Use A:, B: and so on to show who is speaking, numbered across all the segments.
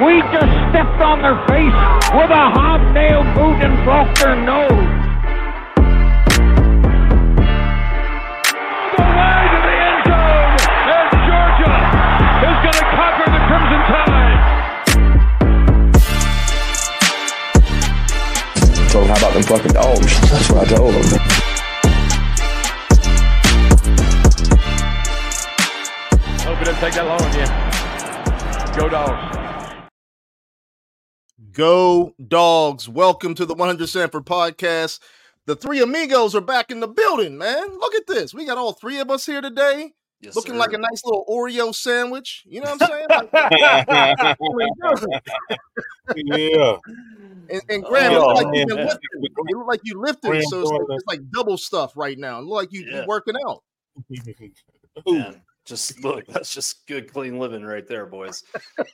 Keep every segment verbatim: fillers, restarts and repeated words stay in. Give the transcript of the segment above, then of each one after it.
A: We just stepped on their face with a hobnail boot and broke their nose. The way to the end zone, and Georgia is going to conquer the Crimson Tide.
B: So how about them fucking dogs? That's what I told them.
A: Hope it didn't take that long again. Go Dogs.
C: Go Dogs. Welcome to the one hundred Sanford podcast. The three amigos are back in the building, man. Look at this. We got all three of us here today. Yes, looking sir. Like a nice little Oreo sandwich. You know what I'm saying?
D: Yeah.
C: And, and Graham, oh, it look like you've been lifting. You look like you lifting, Graham, so it's like, it's like double stuff right now. It look like you, yeah. You're working out.
E: Man, just look, that's just good, clean living right there, boys.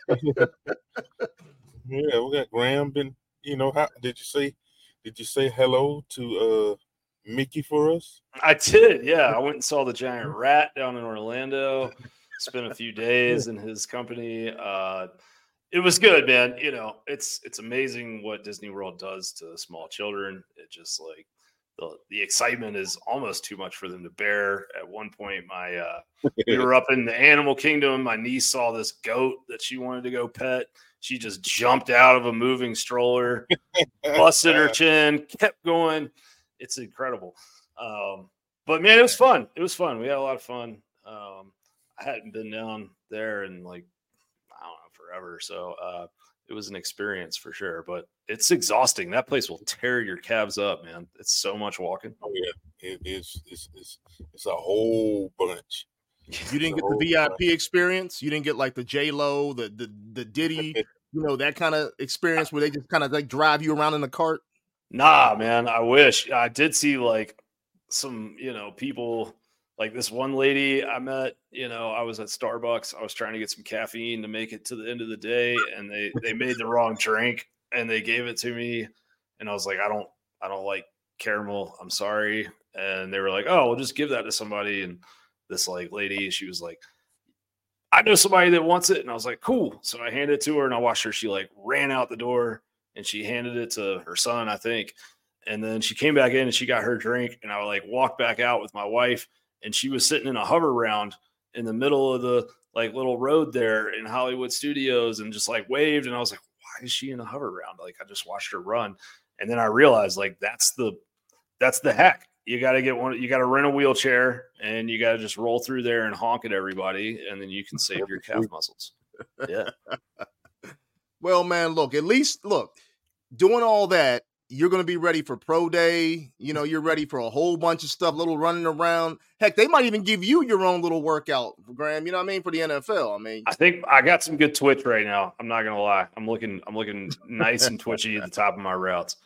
D: Yeah, we got Graham. Been, you know, how did you say? Did you say hello to uh, Mickey for us?
E: I did. Yeah, I went and saw the giant rat down in Orlando. Spent a few days in his company. Uh, it was good, man. You know, it's it's amazing what Disney World does to small children. It just like the the excitement is almost too much for them to bear. At one point, my uh, we were up in the animal kingdom. My niece saw this goat that she wanted to go pet. She just jumped out of a moving stroller, busted her chin, kept going. It's incredible. Um, but, man, it was fun. It was fun. We had a lot of fun. Um, I hadn't been down there in, like, I don't know, forever. So uh, it was an experience for sure. But it's exhausting. That place will tear your calves up, man. It's so much walking.
D: Oh, yeah. It is. It's, it's, it's a whole bunch.
C: You didn't get the V I P experience. You didn't get like the J Lo, the the the Diddy, you know, that kind of experience where they just kind of like drive you around in the cart.
E: Nah, man, I wish. I did see like some, you know, people like this one lady I met. You know, I was at Starbucks. I was trying to get some caffeine to make it to the end of the day, and they they made the wrong drink and they gave it to me, and I was like, I don't, I don't like caramel. I'm sorry. And they were like, oh, we'll just give that to somebody. And this like lady, she was like, I know somebody that wants it. And I was like, cool. So I handed it to her and I watched her. She like ran out the door and she handed it to her son, I think. And then she came back in and she got her drink. And I like walked back out with my wife and she was sitting in a hover round in the middle of the like little road there in Hollywood Studios and just like waved. And I was like, why is she in a hover round? Like I just watched her run. And then I realized like, that's the, that's the hack. You got to get one. You got to rent a wheelchair, and you got to just roll through there and honk at everybody, and then you can save your calf muscles. Yeah.
C: Well, man, look. At least, look. Doing all that, you're going to be ready for pro day. You know, you're ready for a whole bunch of stuff. Little running around. Heck, they might even give you your own little workout, Graham. You know what I mean? For the N F L. I mean,
E: I think I got some good twitch right now. I'm not gonna lie. I'm looking. I'm looking nice and twitchy at the top of my routes.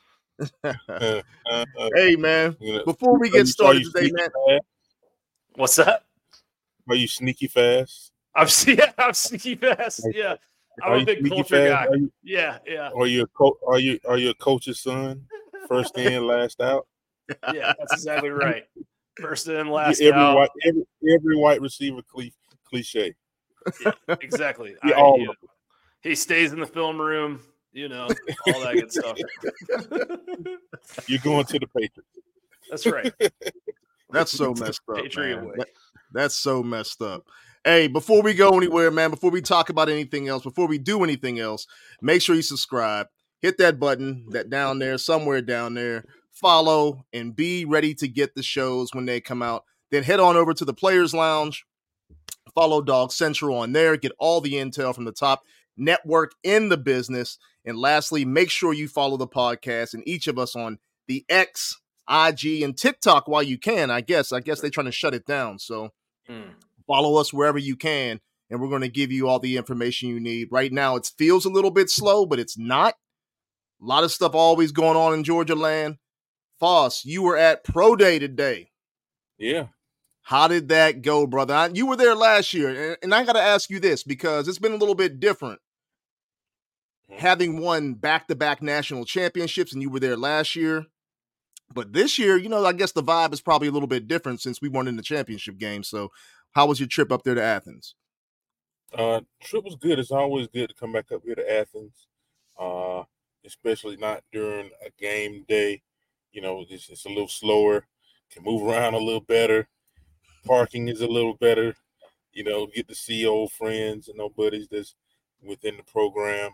C: Hey man, before we get started today, man,
D: fast?
E: What's that?
D: Are you sneaky fast?
E: I'm yeah, I'm sneaky fast. Yeah, I'm
D: are
E: a big culture fast? guy. You, yeah, yeah.
D: Are you a co- Are you are you a coach's son? First in, last out.
E: Yeah, that's exactly right. First in, last
D: every
E: out.
D: White, every every white receiver cliche.
E: Yeah, exactly.
D: Yeah,
E: I,
D: all
E: he, he stays in the film room. You know, all that good stuff.
D: You're going to the Patriots.
E: That's right.
C: That's so messed up.
E: Patriot
C: man.
E: way.
C: That, that's so messed up. Hey, before we go anywhere, man, before we talk about anything else, before we do anything else, make sure you subscribe. Hit that button that down there, somewhere down there. Follow and be ready to get the shows when they come out. Then head on over to the Players Lounge. Follow Dog Central on there. Get all the intel from the top network in the business. And lastly, make sure you follow the podcast and each of us on the X, I G, and TikTok while you can. I guess. I guess they're trying to shut it down. So mm. follow us wherever you can, and we're going to give you all the information you need. Right now, it feels a little bit slow, but it's not. A lot of stuff always going on in Georgia land. Foss, you were at Pro Day today.
D: Yeah.
C: How did that go, brother? I, you were there last year, and, and I got to ask you this because it's been a little bit different. Having won back-to-back national championships, and you were there last year. But this year, you know, I guess the vibe is probably a little bit different since we weren't in the championship game. So how was your trip up there to Athens?
D: Uh, trip was good. It's always good to come back up here to Athens, uh, especially not during a game day. You know, it's, it's a little slower, can move around a little better. Parking is a little better. You know, get to see old friends and old buddies that's within the program.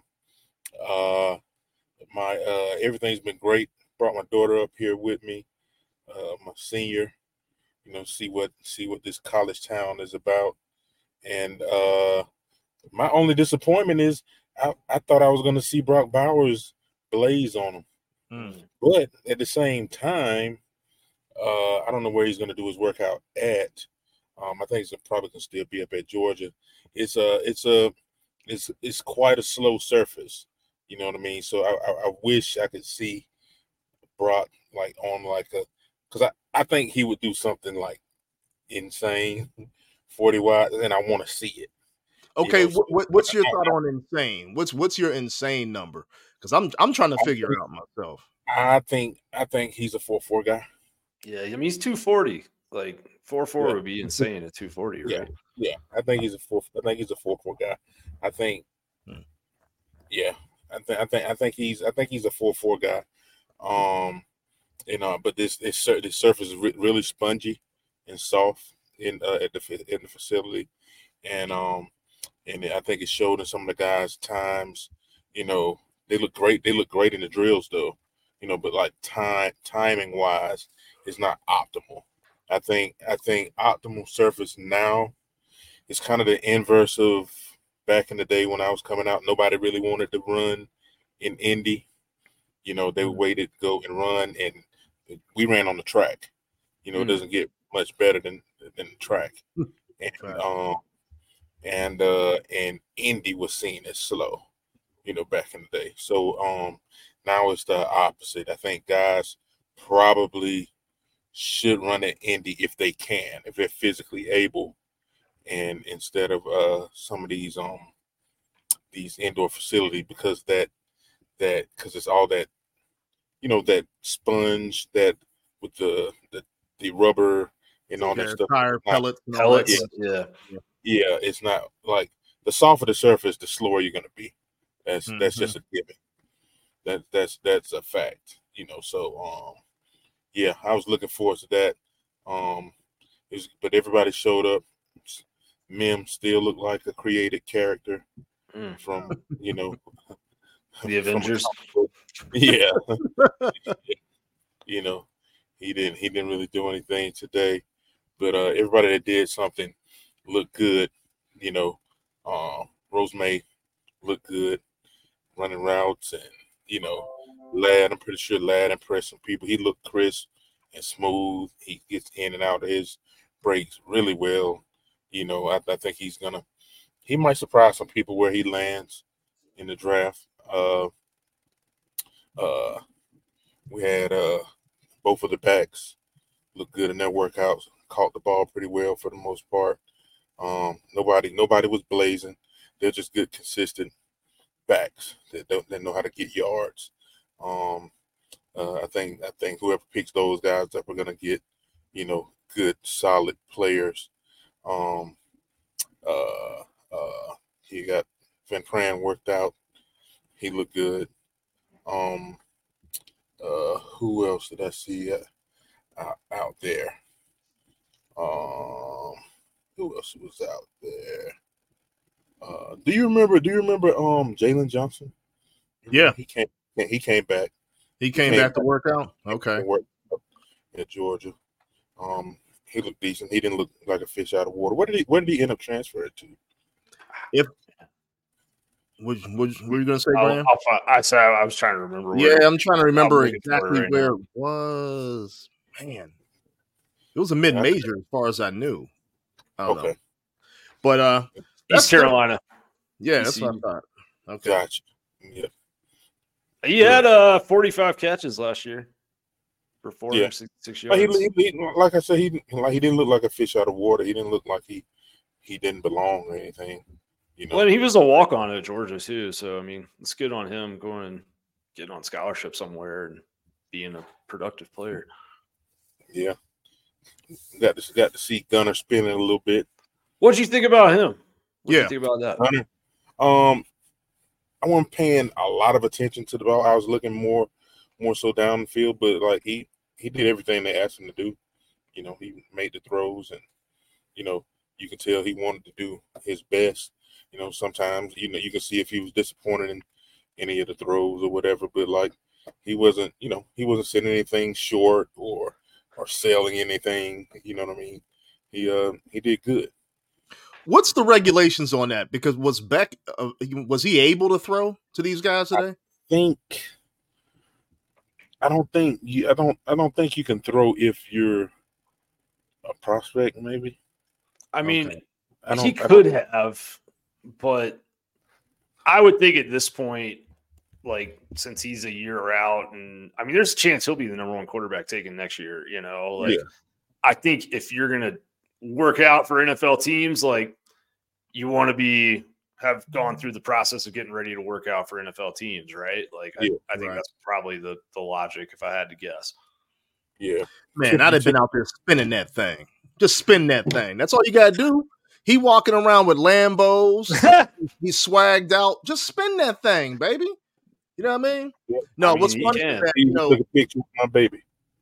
D: Uh, my uh, everything's been great. Brought my daughter up here with me, uh, my senior. You know, see what see what this college town is about. And uh, my only disappointment is I, I thought I was going to see Brock Bowers blaze on him.
C: Mm.
D: But at the same time, uh, I don't know where he's going to do his workout at. Um, I think he's probably going to still be up at Georgia. It's a, it's a, it's it's quite a slow surface. You know what I mean? So I, I, I wish I could see Brock like on like a, because I, I think he would do something like insane, forty wide, and I want to see it.
C: Okay,
D: You know, so-
C: what, what's your thought on insane? What's what's your insane number? Because I'm I'm trying to figure it out myself.
D: I think I think he's a four four guy.
E: Yeah, I mean he's two forty. Like four four
D: Yeah.
E: would be insane at two forty, right?
D: Yeah. Yeah, I think he's a four. I think he's a four four guy. I think.
C: Hmm.
D: Yeah, I think I think I think he's I think he's a four four guy. Um, you know, but this this, sur- this surface is re- really spongy and soft in uh, at the fa- in the facility, and um, and I think it showed in some of the guys' times. You know, they look great. They look great in the drills, though. You know, but like time timing wise, it's not optimal. I think I think optimal surface now is kind of the inverse of back in the day when I was coming out. Nobody really wanted to run in Indy. You know, they waited to go and run, and we ran on the track. You know, it
C: Mm.
D: doesn't get much better than than the track. And
C: Right.
D: um and uh and Indy was seen as slow, you know, back in the day. So um now it's the opposite. I think guys probably should run at Indy if they can, if they're physically able, and instead of uh some of these um these indoor facilities, because that that because it's all that, you know, that sponge that with the the, the rubber and all that
C: Yeah,
D: stuff.
C: tire
D: Not-
C: pellets and all that.
E: Pellets,
C: stuff.
E: yeah.
D: yeah, it's not like the softer the surface, the slower you're gonna be. That's that's
C: Mhm.
D: just a given. That that's that's a fact, you know. So um yeah, I was looking forward to that. Um it was, but everybody showed up. Mim still looked like a created character
E: Mm.
D: from, you know,
E: The
D: from a
E: Avengers.
D: comic book. Yeah. You know, he didn't he didn't really do anything today. But uh everybody that did something looked good, you know. Um Rosemary looked good running routes, and you know, Lad, I'm pretty sure Lad impressed some people. He looked crisp and smooth. He gets in and out of his breaks really well. You know, I, I think he's gonna he might surprise some people where he lands in the draft. Uh uh we had uh both of the backs look good in their workouts, caught the ball pretty well for the most part. Um nobody nobody was blazing. They're just good, consistent backs that don't that know how to get yards. Um, uh, I think I think whoever picks those guys up are gonna get, you know, good, solid players. Um, uh, uh, he got Van Pran worked out. He looked good. Um, uh, who else did I see uh, out, out there? Um, who else was out there? Uh, do you remember? Do you remember um Jalen Johnson? You
C: Yeah.
D: remember he came. He came back.
C: He came
D: came
C: back to work out. Okay.
D: and worked at Georgia. Um, he looked decent. He didn't look like a fish out of water. Where did he? Where did he end up transferring to?
C: What, what, what were you gonna say,
E: I'll,
C: Graham?
E: I'll find, I said I was trying to remember. Where
C: Yeah, I'm trying to remember
E: looking for it
C: exactly
E: right
C: where
E: now.
C: it was. Man, it was a mid-major as far as I knew. I don't know.
D: Okay,
C: But uh, that's
E: East Carolina.
C: yeah, that's what I
E: E C U.
C: thought. Okay.
D: gotcha. Yeah,
E: He had uh forty-five catches last year for four hundred sixty-six
D: but he,
E: yards.
D: he, he- like I said, he didn't- like he didn't look like a fish out of water. He didn't look like he he didn't belong or anything. You know,
E: Well, and he was a walk-on at Georgia too, so I mean, it's good on him going and getting on scholarship somewhere and being a productive player.
D: yeah. Got to got to see Gunner spinning a little bit.
E: What'd you think about him? What
C: Yeah.
E: do you think about that?
D: Um, I wasn't paying a lot of attention to the ball. I was looking more, more so down the field, but like he, he did everything they asked him to do. You know, he made the throws, and you know, you can tell he wanted to do his best. You know, sometimes you know you can see if he was disappointed in any of the throws or whatever, but like he wasn't, you know, he wasn't sending anything short or or selling anything. You know what I mean? He uh he did good.
C: What's the regulations on that? Because was Beck uh, was he able to throw to these guys today?
D: I think I don't think you I don't I don't think you can throw if you're a prospect. Maybe
E: I mean,
C: Okay.
D: I don't.
E: he
D: I
E: could
D: don't,
E: have, but I would think at this point, like since he's a year out, and I mean, there's a chance he'll be the number one quarterback taken next year. You know, like
D: Yeah.
E: I think if you're gonna work out for N F L teams, like you want to be have gone through the process of getting ready to work out for N F L teams, right? Like
D: Yeah,
E: I, I think
C: right.
E: that's probably the the logic if I had to guess.
D: yeah.
C: Man, I'd have been out there spinning that thing. Just spin that thing. That's all you gotta do. He walking around with Lambos. He's swagged out. Just spin that thing, baby. You know what I mean?
D: Yeah.
C: No,
E: I mean,
C: what's
E: he
C: funny
E: can.
C: is that,
D: He
C: you know,
D: took a picture with my baby.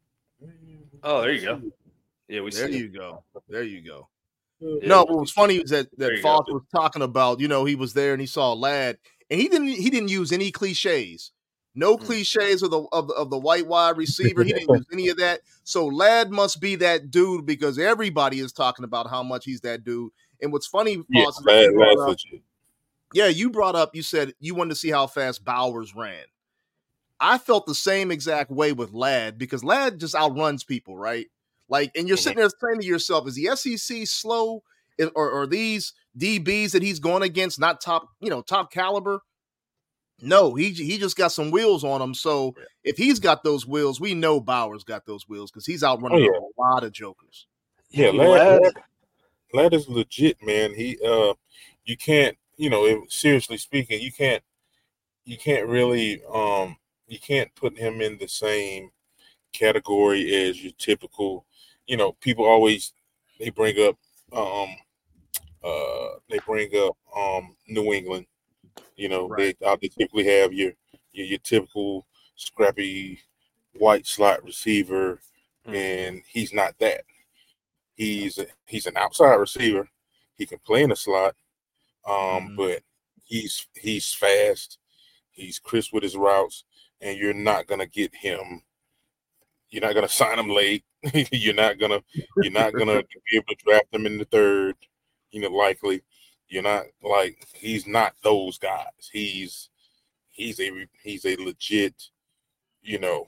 E: Oh, there you go. Yeah, we
C: there
E: see.
C: you go. There you go.
E: Yeah.
C: No, what was funny was that
E: There
C: that
E: you
C: Fox
E: go.
C: was talking about, you know, he was there and he saw Ladd, and he didn't he didn't use any cliches. No
E: Mm.
C: cliches of the of the, of the white wide receiver. He didn't use any of that. So Ladd must be that dude because everybody is talking about how much he's that dude. And what's funny,
D: Yeah,
C: Fox, is that
D: lad,
C: you brought
D: lad's
C: up-
D: legit.
C: yeah, you brought up, you said you wanted to see how fast Bowers ran. I felt the same exact way with Ladd because Ladd just outruns people, right? Like, and you're
D: Mhm.
C: sitting there saying to yourself, is the S E C slow? Is- Or, or these D Bs that he's going against not top, you know, top caliber? No, he he just got some wheels on him. So if he's got those wheels, we know Bowers got those wheels because he's outrunning
D: Oh, yeah.
C: a lot of jokers.
D: Yeah,
E: Hey,
D: lad,
E: Ladd.
D: lad, lad is legit, man. He uh, you can't, you know, if, seriously speaking, you can't, you can't really, um, you can't put him in the same category as your typical, you know, people always they bring up, um, uh, they bring up, um, New England. You know,
C: Right.
D: they, uh, they typically have your, your your typical scrappy white slot receiver,
E: Mm.
D: and he's not that. He's a, he's an outside receiver. He can play in the slot, um,
C: Mhm.
D: but he's he's fast. He's crisp with his routes, and you're not gonna get him. You're not gonna sign him late. you're not gonna you're not gonna be able to draft him in the third. You know, likely. You're not like he's not those guys. He's he's a he's a legit. You know.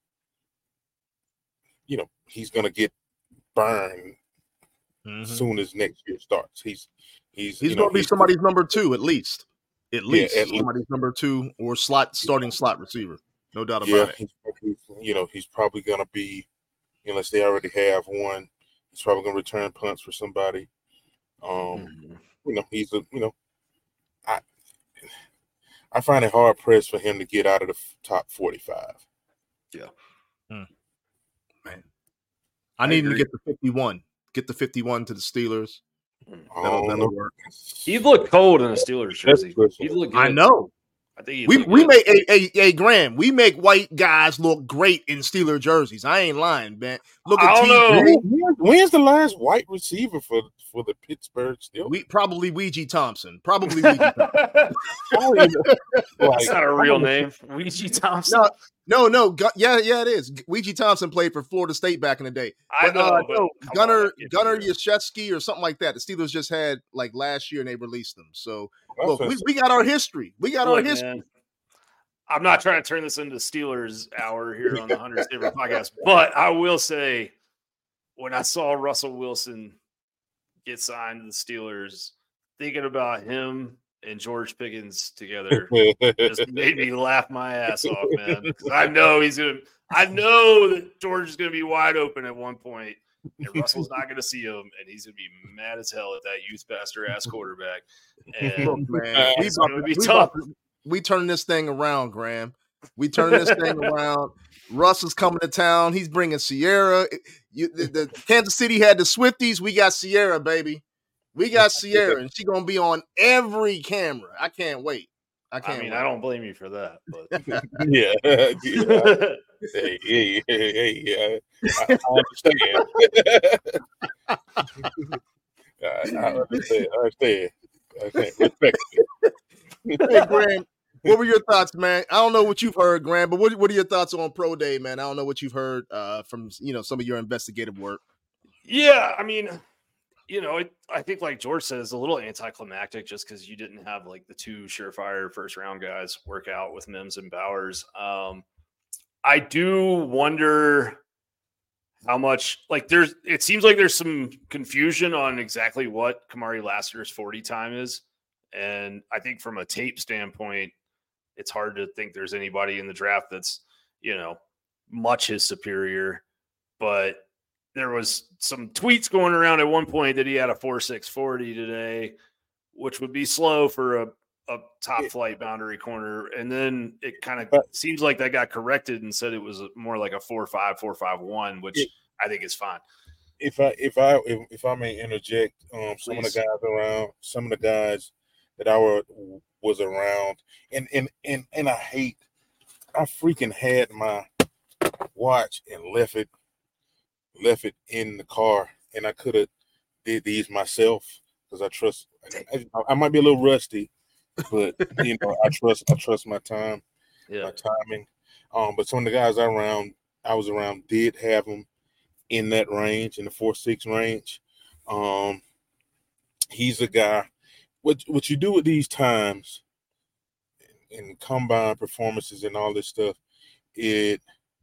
D: You know he's gonna get burned
C: Mhm.
D: soon as next year starts. He's he's
C: He's
D: you know,
C: going to be
D: he's-
C: somebody's number two at least. At least
D: at least.
C: somebody's number two or slot starting slot receiver. No doubt
D: Yeah,
C: about it.
D: he's, he's you know he's probably gonna be, unless they already have one. He's probably gonna return punts for somebody. Um,
E: Mhm.
D: you know he's a you know, I I find it hard pressed for him to get out of the f- top forty-five.
C: I
E: I
C: need him to
E: agree.
C: get the fifty-one. Get the fifty-one to the Steelers.
D: I
C: That'll,
D: don't
C: that'll
D: know.
C: work.
E: He'd look cold in a Steelers jersey. He'd look good.
C: I know.
E: I think he'd
C: We
E: look
C: we
E: good.
C: make a a a Graham. We make white guys look great in Steeler jerseys. I ain't lying, man. Look at
E: I don't
C: T J.
E: know.
D: When- When's the last white receiver for for the Pittsburgh Steelers?
C: We probably Ouija Thompson. Probably Ouija Thompson.
D: I don't even-
E: That's
D: like,
E: not a real
D: I don't-
E: name. Ouija Thompson.
C: No, no, no. Gu- yeah, yeah, it is. Ouija Thompson played for Florida State back in the day.
E: I
C: But,
E: know,
C: uh,
E: but
C: no,
E: come on,
C: Gunnar
E: that can't be
C: Gunnar
E: real.
C: Yashevsky or something like that. The Steelers just had like last year and they released them. So
D: I was
C: look, we,
D: gonna
C: we got our history. We got our
E: Look,
C: history.
E: man, I'm not trying to turn this into Steelers hour here on the Hundred Saver podcast, but I will say when I saw Russell Wilson get signed to the Steelers, thinking about him and George Pickens together
D: say-
E: just made me laugh my ass off, man. 'Cause I know he's gonna. I know that George is gonna be wide open at one point, and Russell's not gonna see him, and he's gonna be mad as hell at that youth pastor ass quarterback. And
C: Look, man, we
E: it's
C: about
E: gonna
C: to-
E: be
C: we
E: tough.
C: about to- we turning this thing around, Graham. We turning this thing around. Russ is coming to town. He's bringing Sierra. You, the, the Kansas City had the Swifties. We got Sierra, baby. We got Sierra, and she's gonna be on every camera. I can't wait. I can't.
E: I mean,
C: wait.
E: I don't blame you for that, but
D: yeah, yeah. hey, hey, hey, hey, yeah. I, I understand. I, I understand. I understand. I understand. Respect
C: Hey, Graham, what were your thoughts, man? I don't know what you've heard, Graham, but what, what are your thoughts on Pro Day, man? I don't know what you've heard uh, from you know some of your investigative work.
E: yeah, I mean, you know, it, I think like George said, it's a little anticlimactic just because you didn't have like the two surefire first round guys work out with Mims and Bowers. Um, I do wonder how much like there's. It seems like there's some confusion on exactly what Kamari Lassiter's forty time is, and I think from a tape standpoint, it's hard to think there's anybody in the draft that's you know much his superior, but there was some tweets going around at one point that he had a four six forty today, which would be slow for a, a top flight boundary corner. And then it kind of seems like that got corrected and said it was more like a four five, four five one, which it, I think is fine.
D: If I if I if, if I may interject, um, some Please. of the guys around, some of the guys that I were was around, and and and and I hate, I freaking had my watch and left it. left it in the car, and I could have did these myself because I trust. I, I might be a little rusty, but you know, I trust. I trust my time, yeah. my timing. Um, but some of the guys I around, I was around, did have them in that range, in the four six range. Um, he's a guy. What what you do with these times, in combine performances and all this stuff, it.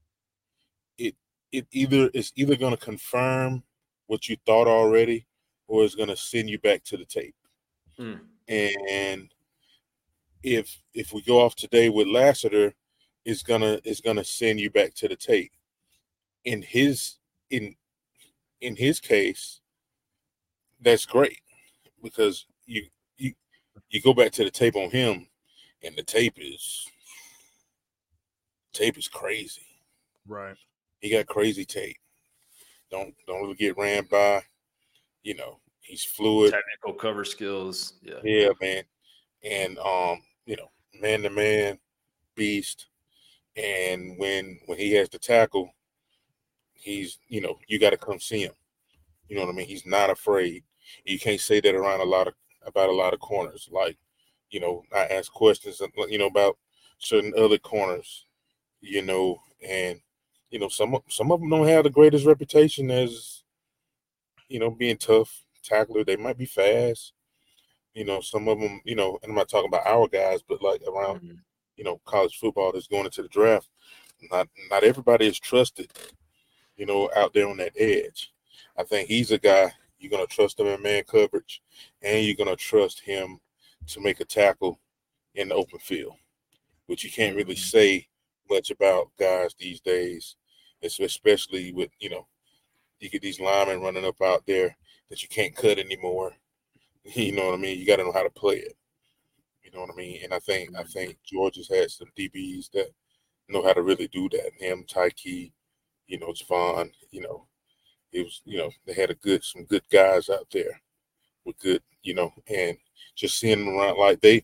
D: It either it's either going to confirm what you thought already, or it's going to send you back to the tape. Hmm. And if if we go off today with Lassiter, it's gonna it's gonna send you back to the tape. In his in in his case, that's great because you you you go back to the tape on him, and the tape is tape is crazy.
C: Right.
D: He got crazy tape. Don't don't really get ran by. You know, he's fluid.
E: Technical cover skills. Yeah.
D: Yeah, man. And um, you know, man to man, beast. And when when he has to tackle, he's, you know, you gotta come see him. You know what I mean? He's not afraid. You can't say that around a lot of about a lot of corners. Like, you know, I ask questions, you know, about certain other corners, you know, and you know, some some of them don't have the greatest reputation as, you know, being tough tackler. They might be fast. You know, some of them, you know, and I'm not talking about our guys, but like around, mm-hmm. you know, college football that's going into the draft. Not not everybody is trusted, you know, out there on that edge. I think he's a guy you're going to trust him in man coverage, and you're going to trust him to make a tackle in the open field, which you can't really say much about guys these days. It's especially with, you know, you get these linemen running up out there that you can't cut anymore. You know what I mean? You got to know how to play it. You know what I mean? And I think I think Georgia's had some D Bs that know how to really do that. Him, Tyke, you know, Javon, you know, it was, you know, they had a good some good guys out there with good, you know, and just seeing them around like they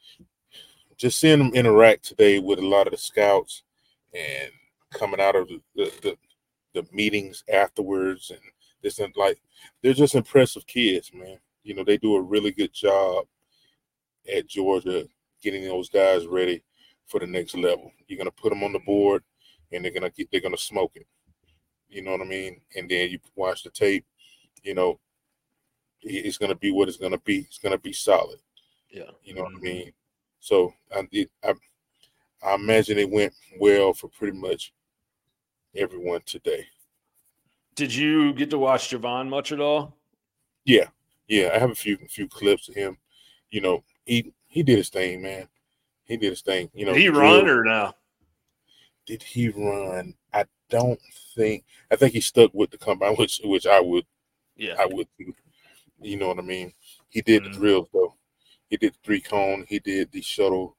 D: just seeing them interact today with a lot of the scouts and coming out of the the, the, the meetings afterwards, and this and like they're just impressive kids, man. You know, they do a really good job at Georgia getting those guys ready for the next level. You're gonna put them on the board, and they're gonna get they're gonna smoke it. You know what I mean? And then you watch the tape. You know, it's gonna be what it's gonna be. It's gonna be solid.
E: Yeah.
D: You know mm-hmm. what I mean? So I did. I, I imagine it went well for pretty much everyone today.
E: Did you get to watch Javon much at all?
D: Yeah, yeah. I have a few a few clips of him. You know, he he did his thing, man. He did his thing. You know,
E: did he run or no?
D: Did he run? I don't think. I think he stuck with the combine, which which I would.
E: Yeah,
D: I would. You know what I mean? He did mm-hmm. the drills though. He did the three cone. He did the shuttle.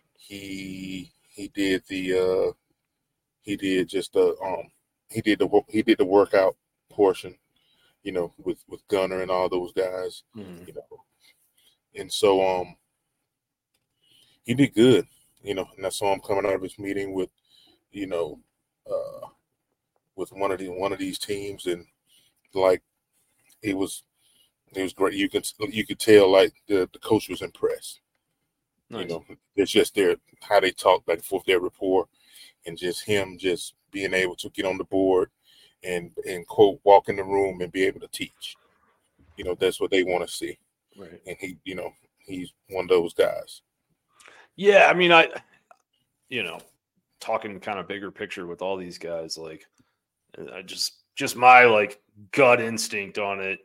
D: He he did the uh, he did just the um he did the he did the workout portion. you know, with, with Gunner and all those guys,
E: Mm-hmm.
D: you know. And so um, he did good, you know, and I saw him coming out of his meeting with, you know, uh, with one of the one of these teams, and like it was it was great. You could you could tell like the, the coach was impressed.
E: Nice.
D: You know, it's just their how they talk back and forth, their rapport, and just him just being able to get on the board and and quote walk in the room and be able to teach. You know, that's what they want to see.
E: Right.
D: And he, you know, he's one of those guys.
E: Yeah, I mean, I, you know, talking kind of bigger picture with all these guys, like, I just, just my like gut instinct on it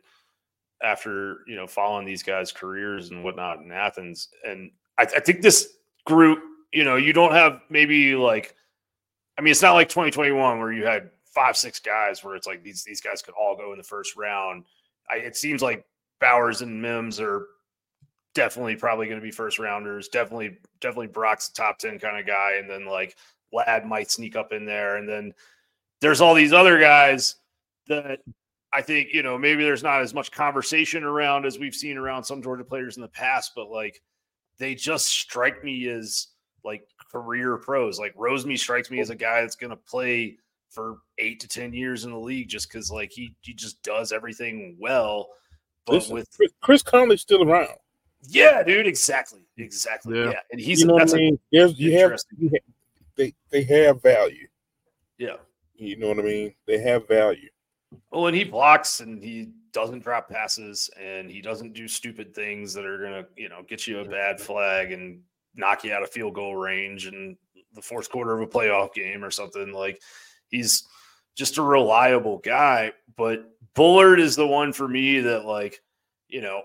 E: after, you know, following these guys' careers and whatnot in Athens. And I, I think this group, you know, you don't have maybe like, I mean, it's not like twenty twenty-one where you had five, six guys where it's like these, these guys could all go in the first round. I, it seems like Bowers and Mims are definitely probably going to be first rounders. Definitely, definitely Brock's a top ten kind of guy. And then like Ladd might sneak up in there. And then there's all these other guys that I think, you know, maybe there's not as much conversation around as we've seen around some Georgia players in the past, but like they just strike me as like career pros. Like Rosemy strikes me as a guy that's going to play for eight to ten years in the league just because like he, he just does everything well. But
D: Listen,
E: with
D: Chris, Chris Conley's still around.
E: yeah, dude, exactly, exactly.
C: Yeah.
E: Yeah, and he's
D: You know what
E: that's
D: I mean? There's, you have,
E: interesting.
D: you have they they have value.
E: a, yeah.
D: You know what I mean? They have value.
E: Well, and he blocks and he doesn't drop passes and he doesn't do stupid things that are gonna, you know, get you a bad flag and knock you out of field goal range in the fourth quarter of a playoff game or something. Like he's just a reliable guy. But Bullard is the one for me that, like, you know,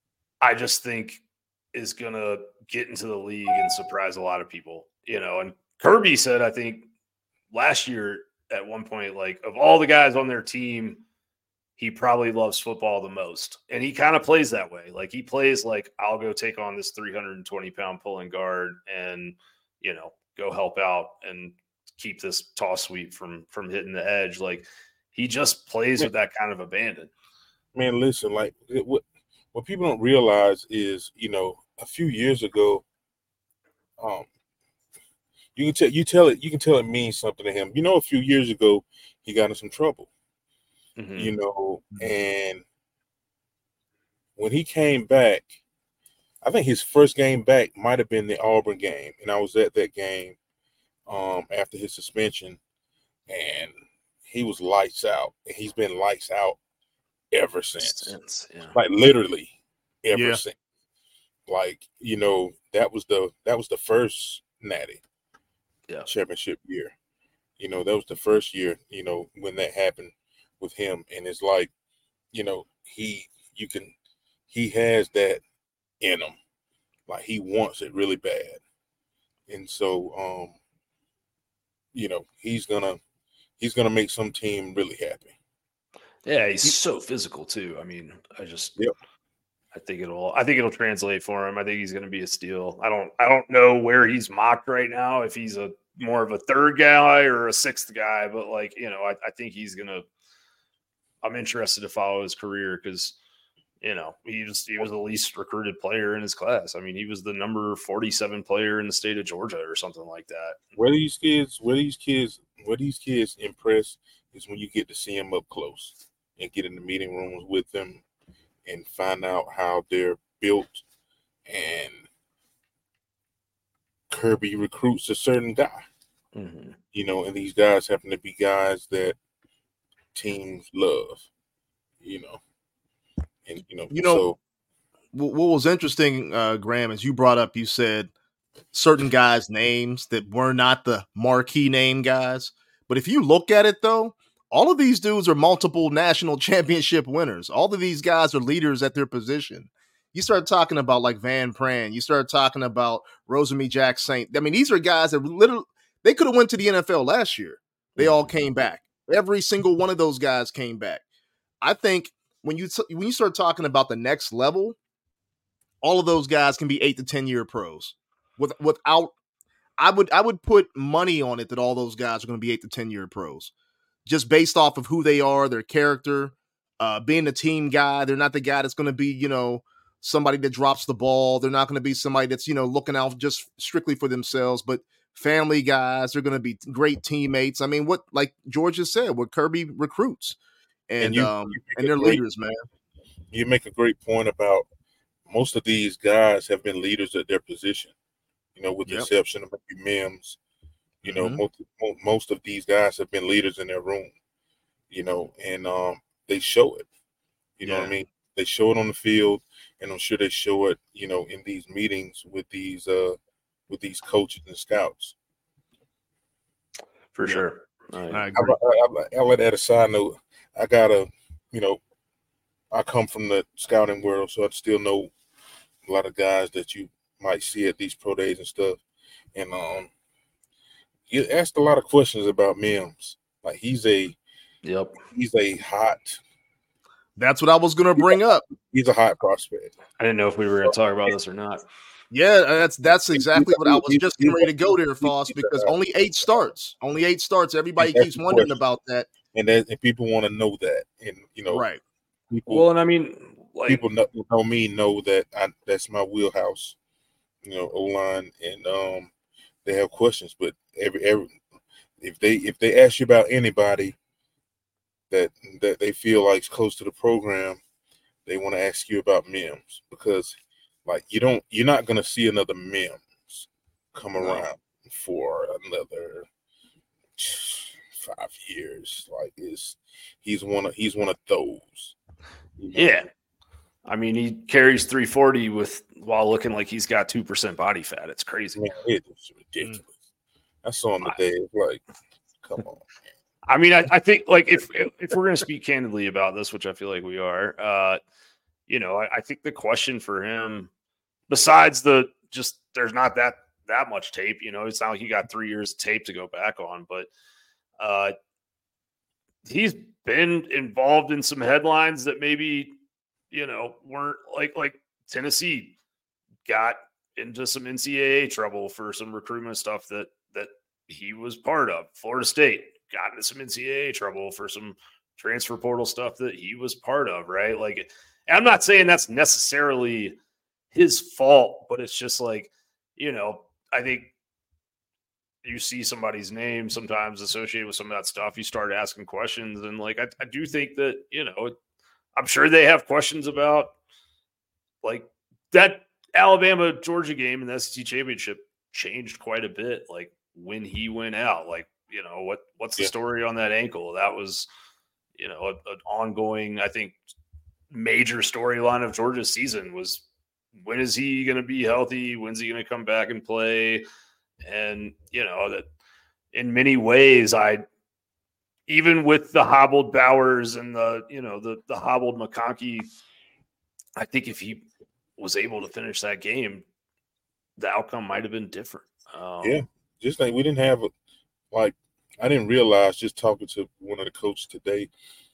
E: I just think is gonna get into the league and surprise a lot of people. You know, and Kirby said, I think last year at one point, like of all the guys on their team, he probably loves football the most. And he kind of plays that way. Like he plays like, I'll go take on this three hundred twenty pound pulling guard and, you know, go help out and keep this toss sweep from, from hitting the edge. Like he just plays with that kind of abandon.
D: Man, listen, like it, what, what people don't realize is, you know, a few years ago, um, you can tell you tell it you can tell it means something to him. You know, a few years ago, he got in some trouble.
E: Mm-hmm.
D: You know, and when he came back, I think his first game back might have been the Auburn game, and I was at that game um, after his suspension, and he was lights out, and he's been lights out ever since.
E: Since, yeah.
D: Like literally ever
C: Yeah.
D: since. Like, you know, that was the that was the first Natty
E: Yeah.
D: championship year. You know, that was the first year, you know, when that happened with him. And it's like, you know, he you can he has that in him. Like he wants it really bad. And so um, you know, he's gonna he's gonna make some team really happy.
E: Yeah, he's so physical too. I mean, I just
D: Yep.
E: I think it'll I think it'll translate for him. I think he's going to be a steal. I don't I don't know where he's mocked right now, if he's a more of a third guy or a sixth guy, but like, you know, I, I think he's going to I'm interested to follow his career because, you know, he was he was the least recruited player in his class. I mean, he was the number forty-seven player in the state of Georgia or something like that.
D: Where these kids, where these kids, where these kids impress is when you get to see them up close and get in the meeting rooms with them and find out how they're built. And Kirby recruits a certain guy,
E: Mm-hmm.
D: you know, and these guys happen to be guys that teams love, you know, and you know,
C: You know,
D: so
C: What what was interesting, uh, Graham, is you brought up, you said certain guys' names that were not the marquee name guys. But if you look at it, though, all of these dudes are multiple national championship winners. All of these guys are leaders at their position. You start talking about like Van Pran. You start talking about Rosemy Jack Saint. I mean, these are guys that literally, they could have went to the N F L last year. They all came back. Every single one of those guys came back. I think when you t- when you start talking about the next level, all of those guys can be eight to ten year pros. With, without, I would I would put money on it that all those guys are going to be eight to ten year pros, just based off of who they are, their character. uh, being a team guy. They're not the guy that's going to be, you know, somebody that drops the ball. They're not going to be somebody that's, you know, looking out just strictly for themselves, but family guys. They're going to be great teammates. I mean, what, like George just said, what Kirby recruits and,
D: And you-
C: um,
D: you make
C: and
D: a
C: they're
D: great-
C: leaders, man.
D: You make a great point about most of these guys have been leaders at their position, you know, with the
C: Yep.
D: exception of maybe Mims. You know,
C: Mhm.
D: most, mo- most of these guys have been leaders in their room, you know, and um, they show it. You know what I
C: Yeah.
D: mean? They show it on the field, and I'm sure they show it, you know, in these meetings with these uh, with these coaches and scouts.
E: For
C: Yeah.
E: sure. I-
C: I
D: I,
C: agree.
D: I, I, I'll let add a side note. I got a, you know, I come from the scouting world, so I still know a lot of guys that you might see at these pro days and stuff. And um, you asked a lot of questions about Mims. Like he's a
E: Yep.
D: he's a hot
C: That's what I was going to bring up.
D: he's a hot prospect.
E: I didn't know if we were going to talk about this or not.
C: Yeah, that's that's exactly what I was
D: He's-
C: just
D: he's-
C: getting ready to go there,
D: he's-
C: Foss,
D: he's,
C: because
D: uh,
C: only eight starts. Only eight starts. Everybody
D: That's
C: keeps
D: the
C: wondering
D: question.
C: about that.
D: And that, and people want to know that, and you know,
C: Right.
D: people
E: Well, and I mean, like,
D: people know, know me know that I, that's my wheelhouse. You know, O line, and um, they have questions, but every every if they if they ask you about anybody that that they feel like is close to the program, they want to ask you about Mims, because like you don't you're not gonna see another Mims come
C: No.
D: around for another five years. Like is he's one of he's one of those. you know?
E: yeah. I mean, he carries three forty with while looking like he's got two percent body fat. It's crazy.
D: Man, it is ridiculous. I saw him today. It's like, come on.
E: I mean, I, I think like if if we're going to speak candidly about this, which I feel like we are, uh, you know, I, I think the question for him, besides the just there's not that that much tape, you know, it's not like he got three years of tape to go back on, but uh, he's been involved in some headlines that maybe, you know, weren't like like Tennessee got into some N C double A trouble for some recruitment stuff that that he was part of. Florida State got into some N C double A trouble for some transfer portal stuff that he was part of, right? Like, and I'm not saying that's necessarily his fault, but it's just like, you know, I think you see somebody's name sometimes associated with some of that stuff. You start asking questions, and like, I, I do think that, you know, I'm sure they have questions about like that Alabama Georgia game in the S E C championship changed quite a bit. Like when he went out, like, you know, what, what's the
D: Yeah.
E: story on that ankle? That was, you know, an ongoing, I think, major storyline of Georgia's season was when is he going to be healthy? When's he going to come back and play? And, you know, that in many ways, I, even with the hobbled Bowers and the, you know, the, the hobbled McConkey, I think if he was able to finish that game, the outcome might have been different. Um,
D: Yeah. Just like we didn't have a, like, I didn't realize just talking to one of the coaches today,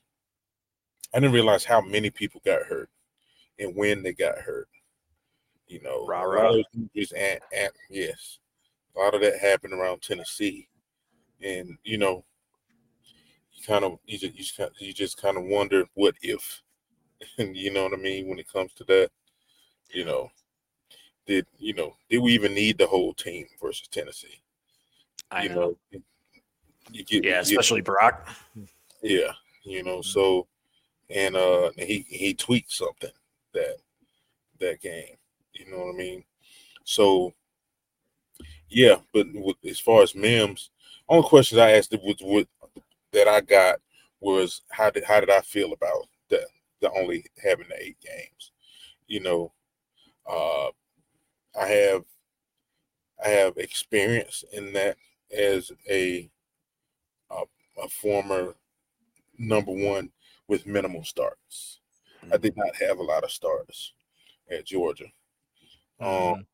D: I didn't realize how many people got hurt and when they got hurt. You know,
E: Rah,
D: a
E: rah.
D: lot of those injuries and, and yes, a lot of that happened around Tennessee, and you know, you kind of you just you just, kind- you just kind of wonder what if, and you know what I mean when it comes to that. You know, did you know did we even need the whole team versus Tennessee?
E: I
D: you
E: know.
D: you get
E: Yeah,
D: you-
E: especially Brock.
D: yeah, you know, so and uh he he tweaked something that that game, you know what I mean? So yeah, but with, as far as Mims, only questions I asked was what that I got was how did how did I feel about the the only having the eight games? You know, uh I have I have experience in that as a a, a former number one with minimal starts. I did not have a lot of starters at Georgia. Um,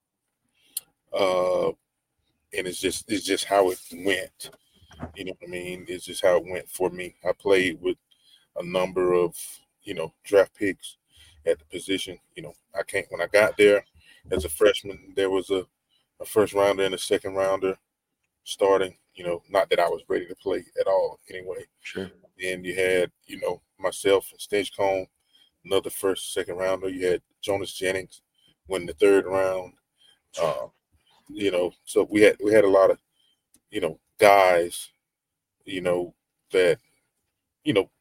D: uh, and it's just it's just how it went. You know what I mean? It's just how it went for me. I played with a number of, you know, draft picks at the position. You know, I can't when I got there as a freshman, there was a, a first rounder and a second rounder starting. You know, not that I was ready to play at all anyway.
E: Sure.
D: Then you had, you know, myself and Stinchcomb, another first, second rounder. You had Jonas Jennings win the third round. Uh, you know, so we had we had a lot of, you know, guys, you know, that, you know,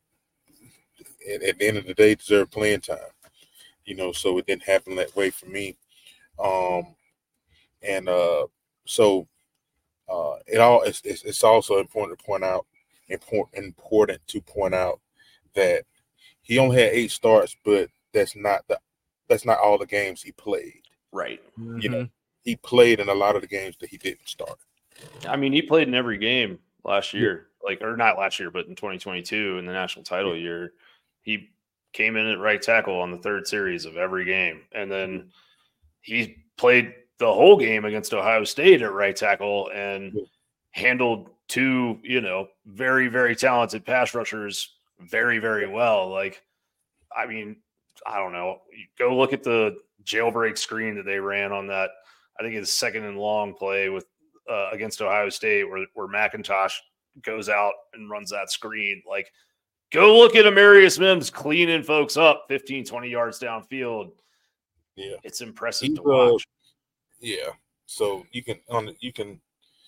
D: at, at the end of the day deserve playing time. You know, so it didn't happen that way for me. Um, and uh, so uh, it all it's, it's, it's also important to point out important important to point out that he only had eight starts, but that's not the that's not all the games he played.
E: Right.
C: Mm-hmm.
D: You know, he played in a lot of the games that he didn't start.
E: I mean, he played in every game last year, yeah. like or not last year, but in twenty twenty-two in the national title yeah. year, he came in at right tackle on the third series of every game, and then he played the whole game against Ohio State at right tackle and yeah. handled two, you know, very, very talented pass rushers very, very well. Like, I mean, I don't know. You go look at the jailbreak screen that they ran on that. I think it's second and long play with uh, against Ohio State where, where McIntosh goes out and runs that screen. Like, go look at Amarius Mims cleaning folks up fifteen, twenty yards downfield.
D: Yeah.
E: It's impressive
D: He's,
E: to watch.
D: Uh, yeah. So you can on you can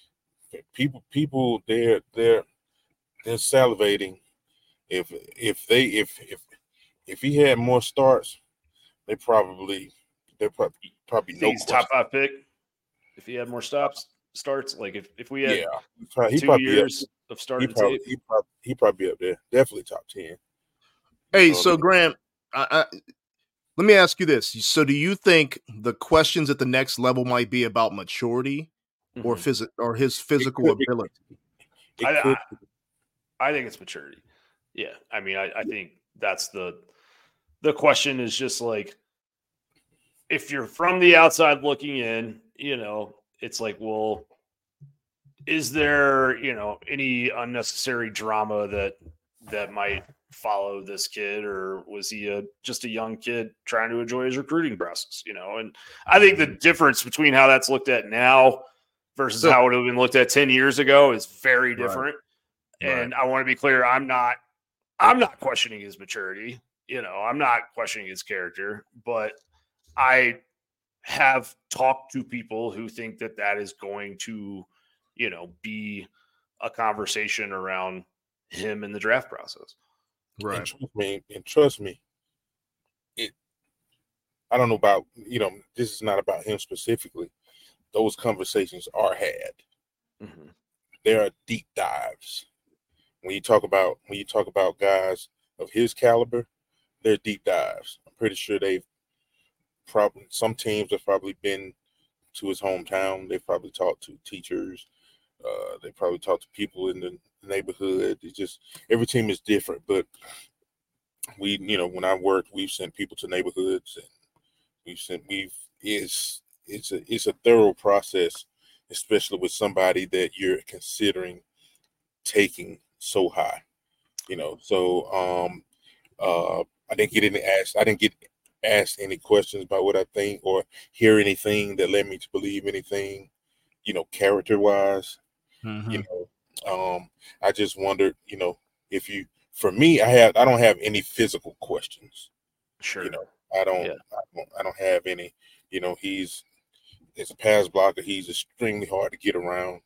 D: people people they're they're they're salivating if if they if if if he had more starts, they probably they're probably probably no
E: he's top five pick if he had more stops starts. Like if, if we had
D: yeah, he probably, he
E: two
D: probably
E: years
D: up,
E: of starting
D: he probably,
E: tape,
D: he probably he probably be up there, definitely top ten.
C: Hey, so Graham, I, I, let me ask you this: so, do you think the questions at the next level might be about maturity mm-hmm. or phys- or his physical
D: it could,
C: ability?
D: It
E: I,
D: could.
E: I, I think it's maturity. Yeah, I mean, I, I think that's the the question is just like if you're from the outside looking in, you know, it's like, well, is there, you know, any unnecessary drama that that might follow this kid, or was he a just a young kid trying to enjoy his recruiting process, you know? And I think the difference between how that's looked at now versus so, how it would have been looked at ten years ago is very different. Right. And right. I want to be clear, I'm not I'm not questioning his maturity, you know, I'm not questioning his character, but I have talked to people who think that that is going to, you know, be a conversation around him in the draft process.
D: Right. And trust me, and trust me, it. I don't know about, you know, this is not about him specifically. Those conversations are had. Mm-hmm. There are deep dives. When you talk about when you talk about guys of his caliber, they're deep dives. I'm pretty sure they've probably some teams have probably been to his hometown. They've probably talked to teachers. Uh, they probably talked to people in the neighborhood. It's just every team is different, but we, you know, when I worked, we've sent people to neighborhoods, and we've sent we've it's it's a it's a thorough process, especially with somebody that you're considering taking so high, you know. So um, uh, I didn't get any asked. I didn't get asked any questions about what I think or hear anything that led me to believe anything, you know, character wise. Mm-hmm. You know, um, I just wondered, you know, if you, for me, I have, I don't have any physical questions.
E: Sure.
D: You know, I don't, yeah. I don't, I don't have any. You know, he's, as a pass blocker, he's extremely hard to get around.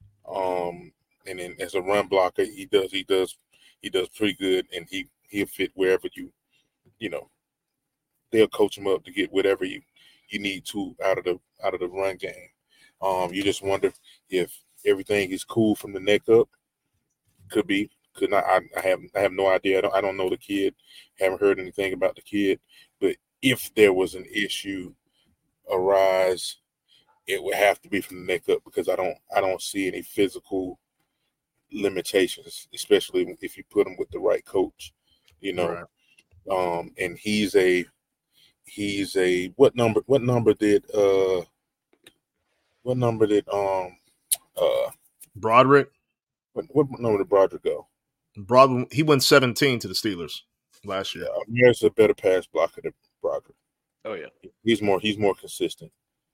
D: Um, and then as a run blocker, he does, he does, he does pretty good, and he he'll fit wherever you, you know, they'll coach him up to get whatever you you need to out of the out of the run game. Um, you just wonder if everything is cool from the neck up. Could be, could not. I, I have I have no idea. I don't I don't know the kid. Haven't heard anything about the kid. But if there was an issue arise, it would have to be from the neck up, because I don't I don't see any physical limitations, especially if you put him with the right coach. You know, right. um, and he's a he's a what number? What number did uh? What number did um uh
C: Broderick?
D: What, what number did Broderick go?
C: Broderick, he went seventeen to the Steelers last year.
D: Yeah, Amir's a better pass blocker than Broderick.
E: Oh yeah,
D: he's more he's more consistent,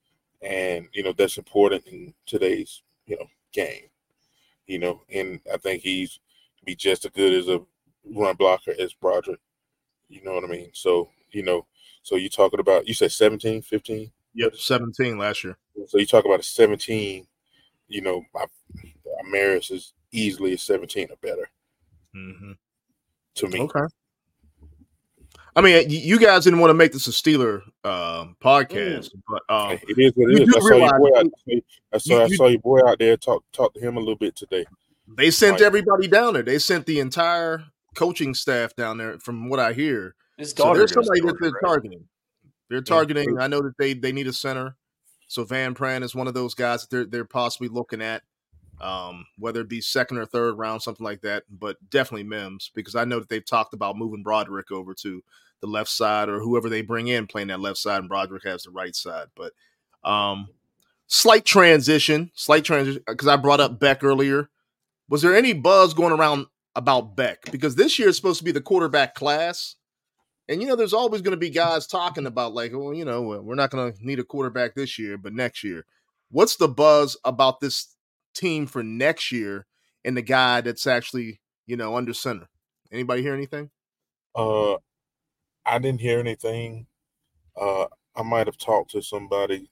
D: and you know that's important in today's you know game. You know, and I think he's be just as good as a run blocker as Broderick. You know what I mean? So, you know, so you're talking about, you said seventeen, fifteen?
C: Yep, seventeen last year.
D: So you talk about a seventeen, you know, my, Maris is easily a seventeen or better
C: Mm-hmm.
D: to me.
C: Okay. I mean, you guys didn't want to make this a Steeler um, podcast, mm. but um,
D: it is what it is. I saw, your boy out, I, saw, you, I saw your boy out there talk talk to him a little bit today.
C: They sent like, everybody down there. They sent the entire coaching staff down there, from what I hear.
E: His
C: so there's somebody
E: daughter,
C: that they're
E: right?
C: targeting. They're targeting. I know that they they need a center. So Van Pran is one of those guys that they're they're possibly looking at, um, whether it be second or third round, something like that. But definitely Mims, because I know that they've talked about moving Broderick over to the left side, or whoever they bring in playing that left side, and Broderick has the right side. But um, slight transition, slight transition, because I brought up Beck earlier. Was there any buzz going around about Beck? Because this year is supposed to be the quarterback class. And, you know, there's always going to be guys talking about, like, well, you know, we're not going to need a quarterback this year, but next year. What's the buzz about this team for next year and the guy that's actually, you know, under center? Anybody hear anything?
D: Uh, I didn't hear anything. Uh, I might have talked to somebody.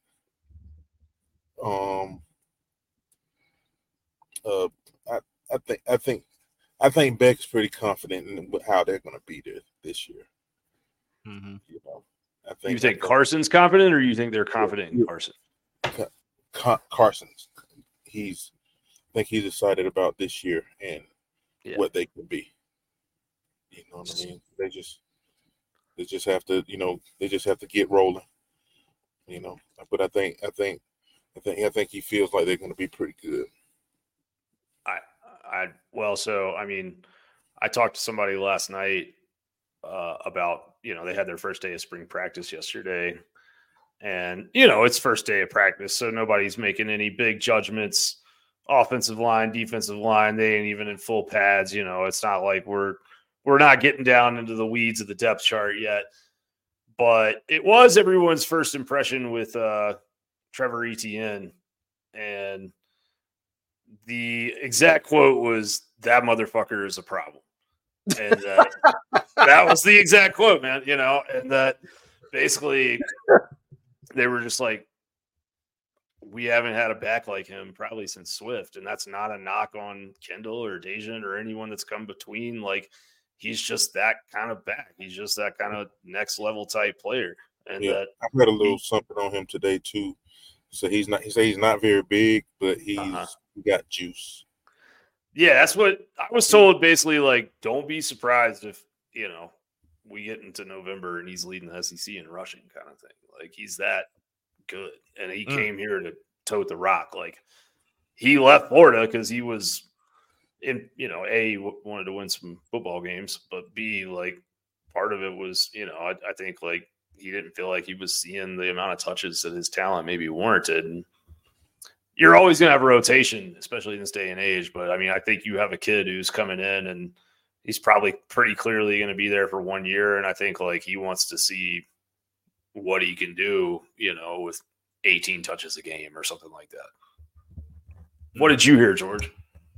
D: Um, uh, I, I think, I think, I think Beck's pretty confident in how they're going to be there this year.
C: Mm-hmm.
D: You know, I think.
E: You think Carson's confident, or you think they're confident in Carson?
D: Car- Carson's. He's. I think he's excited about this year and yeah. what they can be. You know what I mean? They just. They just have to, you know, they just have to get rolling. You know, but I think, I think, I think, I think he feels like they're going to be pretty good.
E: I, I, well, so I mean, I talked to somebody last night uh, about, you know, they had their first day of spring practice yesterday, and you know, it's first day of practice, so nobody's making any big judgments. Offensive line, defensive line, they ain't even in full pads. You know, it's not like we're. We're not getting down into the weeds of the depth chart yet, but it was everyone's first impression with uh, Trevor Etienne. And the exact quote was, "That motherfucker is a problem." And uh, that was the exact quote, man, you know, and that basically they were just like, we haven't had a back like him probably since Swift. And that's not a knock on Kendall or Dejan or anyone that's come between. Like, he's just that kind of back. He's just that kind of next level type player. And
D: yeah,
E: that
D: I read a little he, something on him today too. So he's not. He said he's not very big, but he's uh-huh. got juice.
E: Yeah, that's what I was told. Basically, like, don't be surprised if you know we get into November and he's leading the S E C in rushing, kind of thing. Like, he's that good, and he mm. came here to tote the rock. Like, he left Florida because he was. In, you know, A, wanted to win some football games, but B, like, part of it was, you know, I, I think, like, he didn't feel like he was seeing the amount of touches that his talent maybe warranted. And you're always going to have a rotation, especially in this day and age. But, I mean, I think you have a kid who's coming in, and he's probably pretty clearly going to be there for one year. And I think, like, he wants to see what he can do, you know, with eighteen touches a game or something like that. What did you hear, George?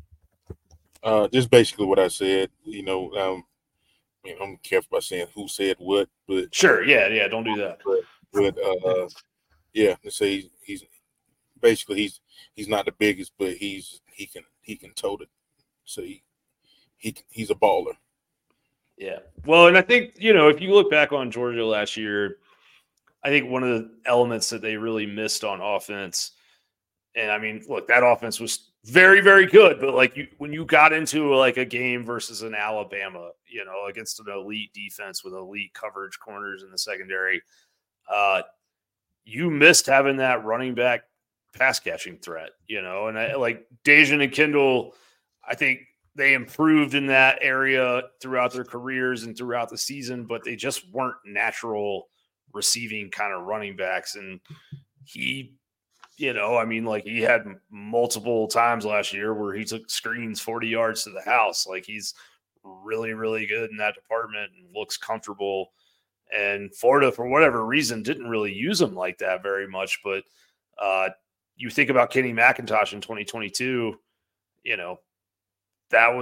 D: Uh, just basically what I said. You know, um, you know, I'm careful about saying who said what, but
E: sure, yeah, yeah, don't do that.
D: But, but uh, yeah, let's say he's, he's basically he's he's not the biggest, but he's he can he can tote it. So he he he's a baller.
E: Yeah, well, and I think you know if you look back on Georgia last year, I think one of the elements that they really missed on offense, and I mean, look, that offense was very, very good. But like you, when you got into like a game versus an Alabama, you know, against an elite defense with elite coverage corners in the secondary, uh, you missed having that running back pass catching threat, you know, and I, like Dejan and Kendall, I think they improved in that area throughout their careers and throughout the season, but they just weren't natural receiving kind of running backs. And he, You know, I mean, like he had multiple times last year where he took screens forty yards to the house. Like he's really, really good in that department and looks comfortable. And Florida, for whatever reason, didn't really use him like that very much. But uh, you think about Kenny McIntosh in twenty twenty-two, you know, that was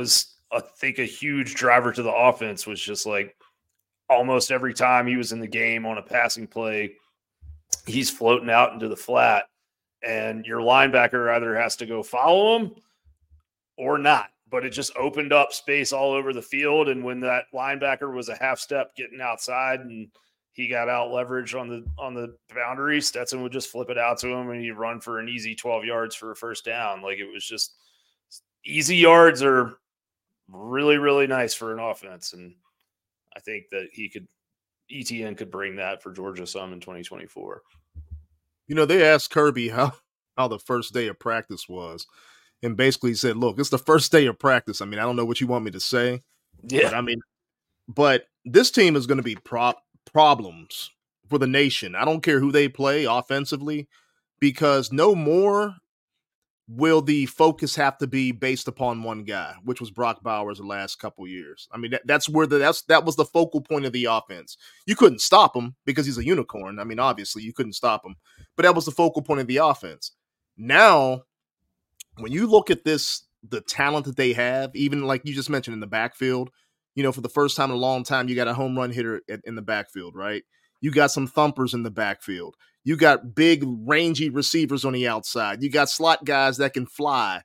E: I think a huge driver to the offense was just like almost every time he was in the game on a passing play, he's floating out into the flat, and your linebacker either has to go follow him or not. But it just opened up space all over the field. And when that linebacker was a half step getting outside and he got out leveraged on the on the boundary, Stetson would just flip it out to him and he'd run for an easy twelve yards for a first down. Like, it was just easy yards are really, really nice for an offense. And I think that he could, E T N could bring that for Georgia some in twenty twenty-four.
C: You know, they asked Kirby how, how the first day of practice was. And basically said, look, it's the first day of practice. I mean, I don't know what you want me to say.
E: Yeah.
C: But I mean, but this team is going to be prop problems for the nation. I don't care who they play offensively, because no more will the focus have to be based upon one guy, which was Brock Bowers the last couple years. I mean, that, that's where the, that's, that was the focal point of the offense. You couldn't stop him because he's a unicorn. I mean, obviously you couldn't stop him, but that was the focal point of the offense. Now, when you look at this, the talent that they have, even like you just mentioned in the backfield, you know, for the first time in a long time, you got a home run hitter in the backfield, right? You got some thumpers in the backfield. You got big, rangy receivers on the outside. You got slot guys that can fly.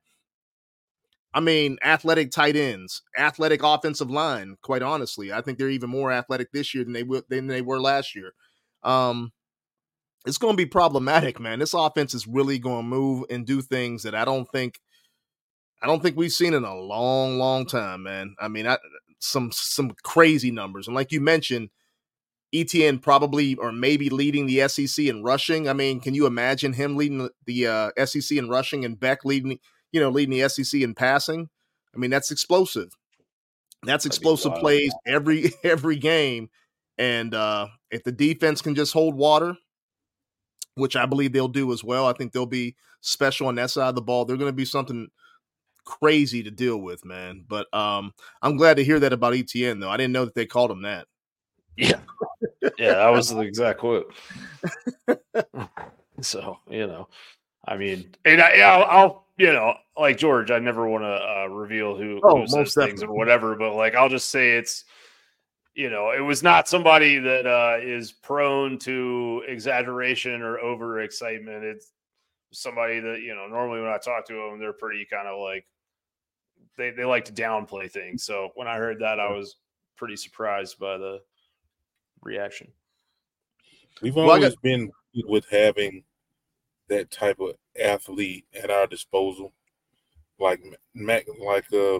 C: I mean, athletic tight ends, athletic offensive line, quite honestly. I think they're even more athletic this year than they, w- than they were last year. Um, It's going to be problematic, man. This offense is really going to move and do things that I don't think, I don't think we've seen in a long, long time, man. I mean, I, some some crazy numbers, and like you mentioned, E T N probably or maybe leading the S E C in rushing. I mean, can you imagine him leading the, the uh, S E C in rushing and Beck leading, you know, leading the S E C in passing? I mean, that's explosive. That's explosive plays every every game, and uh, if the defense can just hold water, which I believe they'll do as well. I think they'll be special on that side of the ball. They're going to be something crazy to deal with, man. But um, I'm glad to hear that about E T N, though. I didn't know that they called him that.
E: Yeah. Yeah, that was the exact quote. So, you know, I mean, and I, I'll, I'll, you know, like George, I never want to uh, reveal who,
C: oh,
E: who says things or whatever, but like, I'll just say it's, you know, it was not somebody that uh, is prone to exaggeration or overexcitement. It's somebody that, you know, normally when I talk to them, they're pretty kind of like, they, they like to downplay things. So when I heard that, I was pretty surprised by the reaction.
D: We've
C: Well,
D: always
C: got-
D: been with having that type of athlete at our disposal. Like Mac, like uh,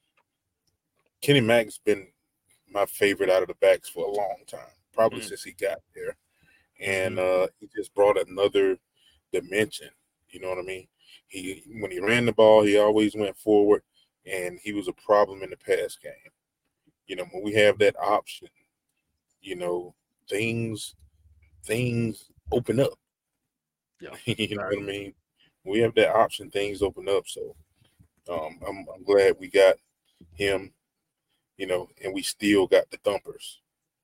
D: Kenny Mack's been my favorite out of the backs for a long time, probably mm. since he got there. And mm-hmm. uh, he just brought another dimension. You know what I mean? He when he ran the ball, he always went forward, and he was a problem in the pass game. You know, when we have that option, you know, things things open up.
E: Yeah,
D: you know right. what I mean? When we have that option, things open up. So um, I'm, I'm glad we got him. You know, and we still got the thumpers.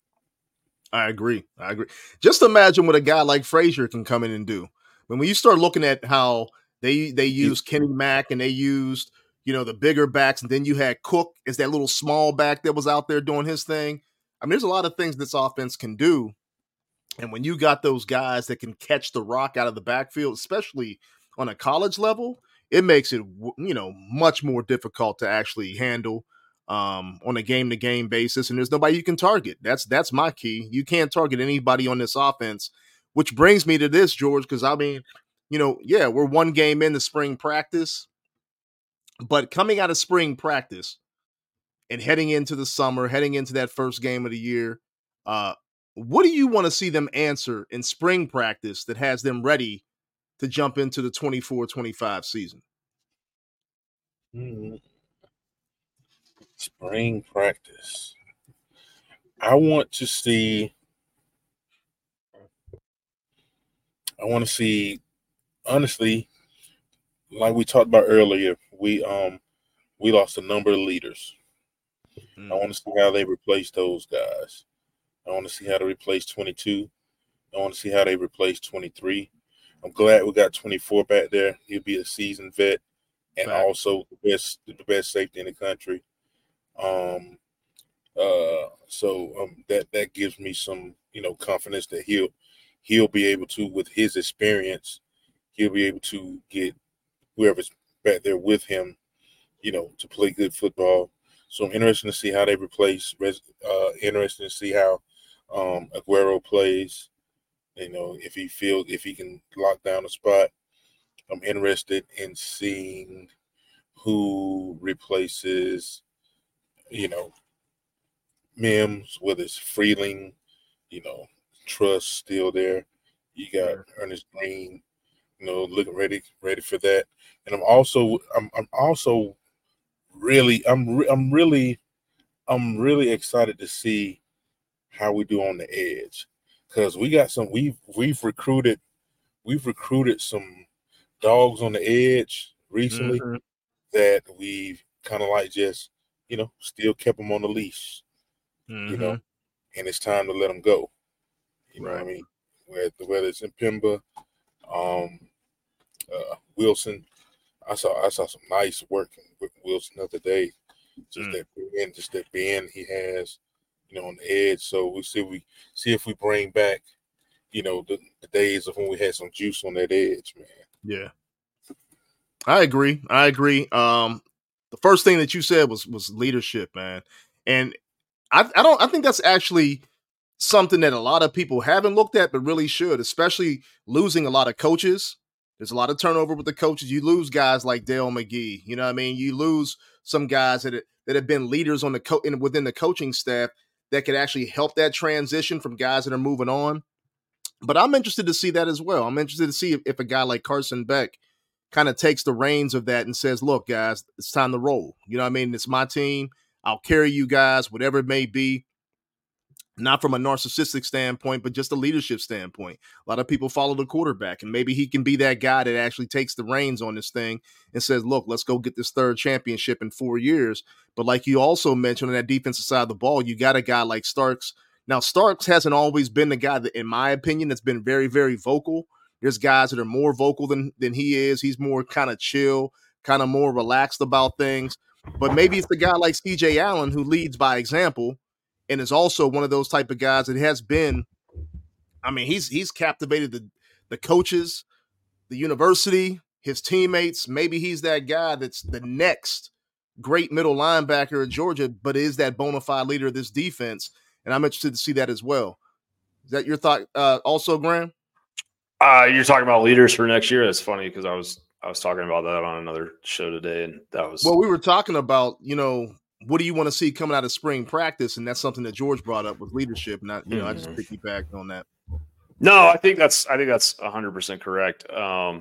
C: I agree. I agree. Just imagine what a guy like Frazier can come in and do. When when you start looking at how they they used Kenny Mack and they used, you know, the bigger backs, and then you had Cook as that little small back that was out there doing his thing. I mean, there's a lot of things this offense can do. And when you got those guys that can catch the rock out of the backfield, especially on a college level, it makes it, you know, much more difficult to actually handle um, on a game-to-game basis, and there's nobody you can target. That's that's my key. You can't target anybody on this offense, which brings me to this, George, because, I mean, you know, yeah, we're one game into spring practice, but coming out of spring practice and heading into the summer, heading into that first game of the year, uh, what do you want to see them answer in spring practice that has them ready to jump into the twenty-four twenty-five season?
D: Mm-hmm. Spring practice. I want to see I want to see honestly, like we talked about earlier, we um we lost a number of leaders. Mm. I want to see how they replace those guys. I want to see how they replace twenty-two. I want to see how they replace twenty-three. I'm glad we got twenty-four back there. He'll be a seasoned vet and Fact. also the best the best safety in the country. Um, uh, so um, that that gives me some, you know, confidence that he'll he'll be able to, with his experience, he'll be able to get whoever's back there with him, you know, to play good football. So I'm interested to see how they replace. Uh, interested to see how um, Aguero plays. You know, if he feels if he can lock down a spot. I'm interested in seeing who replaces, you know, Mims, whether it's Freeling, you know, Trust still there. You got Ernest Green, you know, looking ready, ready for that. And I'm also, I'm, I'm also really, I'm, re- I'm really, I'm really excited to see how we do on the edge, because we got some, we've, we've recruited, we've recruited some dogs on the edge recently
C: Mhm.
D: that we've kind of like just, you know, still kept them on the leash, you know,
C: Mhm.
D: and it's time to let them go. You know
C: Right.
D: what I mean? Whether, whether it's in Pimba, um, uh, Wilson, I saw I saw some nice work with Wilson the other day. Just
C: Mm.
D: that bend, just that bend he has, you know, on the edge. So we see we see if we bring back, you know, the, the days of when we had some juice on that edge, man.
C: Yeah. I agree. I agree. Um, the first thing that you said was was leadership, man, and I, I don't. I think that's actually something that a lot of people haven't looked at, but really should. Especially losing a lot of coaches. There's a lot of turnover with the coaches. You lose guys like Dale McGee. You know what I mean? You lose some guys that that have been leaders on the co- in, within the coaching staff that could actually help that transition from guys that are moving on. But I'm interested to see that as well. I'm interested to see if, if a guy like Carson Beck kind of takes the reins of that and says, look, guys, it's time to roll. You know what I mean? It's my team. I'll carry you guys, whatever it may be. Not from a narcissistic standpoint, but just a leadership standpoint. A lot of people follow the quarterback, and maybe he can be that guy that actually takes the reins on this thing and says, look, let's go get this third championship in four years. But like you also mentioned on that defensive side of the ball, you got a guy like Starks. Now, Starks hasn't always been the guy that, in my opinion, that's been very, very vocal. There's guys that are more vocal than, than he is. He's more kind of chill, kind of more relaxed about things. But maybe it's the guy like C J Allen who leads by example and is also one of those type of guys that has been, I mean, he's he's captivated the the coaches, the university, his teammates. Maybe he's that guy that's the next great middle linebacker at Georgia, but is that bona fide leader of this defense. And I'm interested to see that as well. Is that your thought uh, also, Graham?
E: Uh, you're talking about leaders for next year? That's funny because I was I was talking about that on another show today, and that was
C: Well, we were talking about, you know, what do you want to see coming out of spring practice? And that's something that George brought up with leadership. And I, you know, I just
E: Mhm.
C: piggybacked on that.
E: No, I think that's I think that's one hundred percent correct. Um,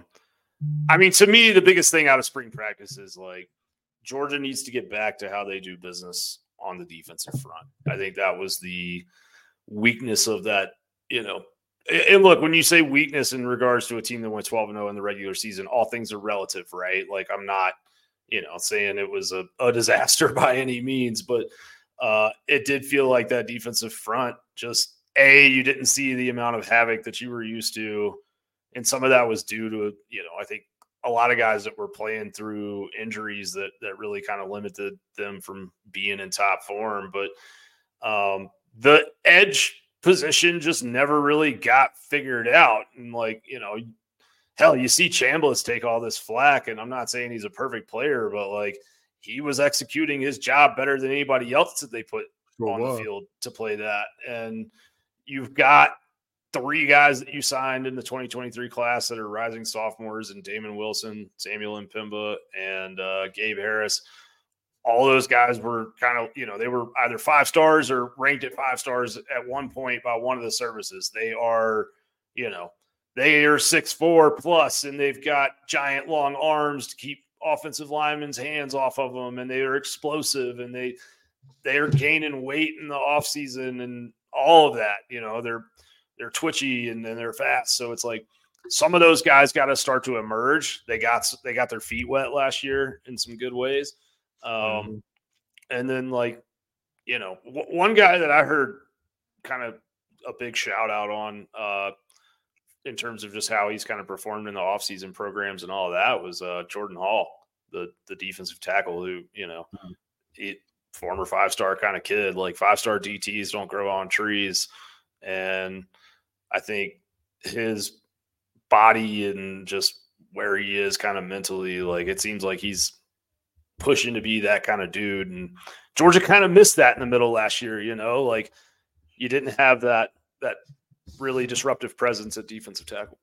E: I mean, to me, the biggest thing out of spring practice is like Georgia needs to get back to how they do business on the defensive front. I think that was the weakness of that, you know. And look, when you say weakness in regards to a team that went twelve and oh in the regular season, all things are relative, right? Like I'm not, you know, saying it was a, a disaster by any means, but uh, it did feel like that defensive front just A, you didn't see the amount of havoc that you were used to. And some of that was due to, you know, I think a lot of guys that were playing through injuries that that really kind of limited them from being in top form. But um, the edge position just never really got figured out. And like, you know, hell, you see Chambliss take all this flack, and I'm not saying he's a perfect player, but like he was executing his job better than anybody else that they put
C: Sure
E: on
C: was.
E: the field to play that. And you've got three guys that you signed in the twenty twenty-three class that are rising sophomores, and Damon Wilson, Samuel Mpimba, and uh, Gabe Harris. All those guys were kind of, you know, they were either five stars or ranked at five stars at one point by one of the services. They are, you know, they are six four plus, and they've got giant long arms to keep offensive linemen's hands off of them, and they are explosive, and they they are gaining weight in the offseason and all of that. You know, they're they're twitchy and, and they're fast. So it's like some of those guys got to start to emerge. They got they got their feet wet last year in some good ways. Um,
C: Mhm.
E: And then, like, you know, w- one guy that I heard kind of a big shout out on uh, in terms of just how he's kind of performed in the offseason programs and all of that was uh, Jordan Hall, the the defensive tackle who, you know, it, former five-star kind of kid. Like five-star D Ts don't grow on trees. And I think his body and just where he is kind of mentally, like it seems like he's pushing to be that kind of dude. And Georgia kind of missed that in the middle last year, you know, like you didn't have that that really disruptive presence at defensive tackle.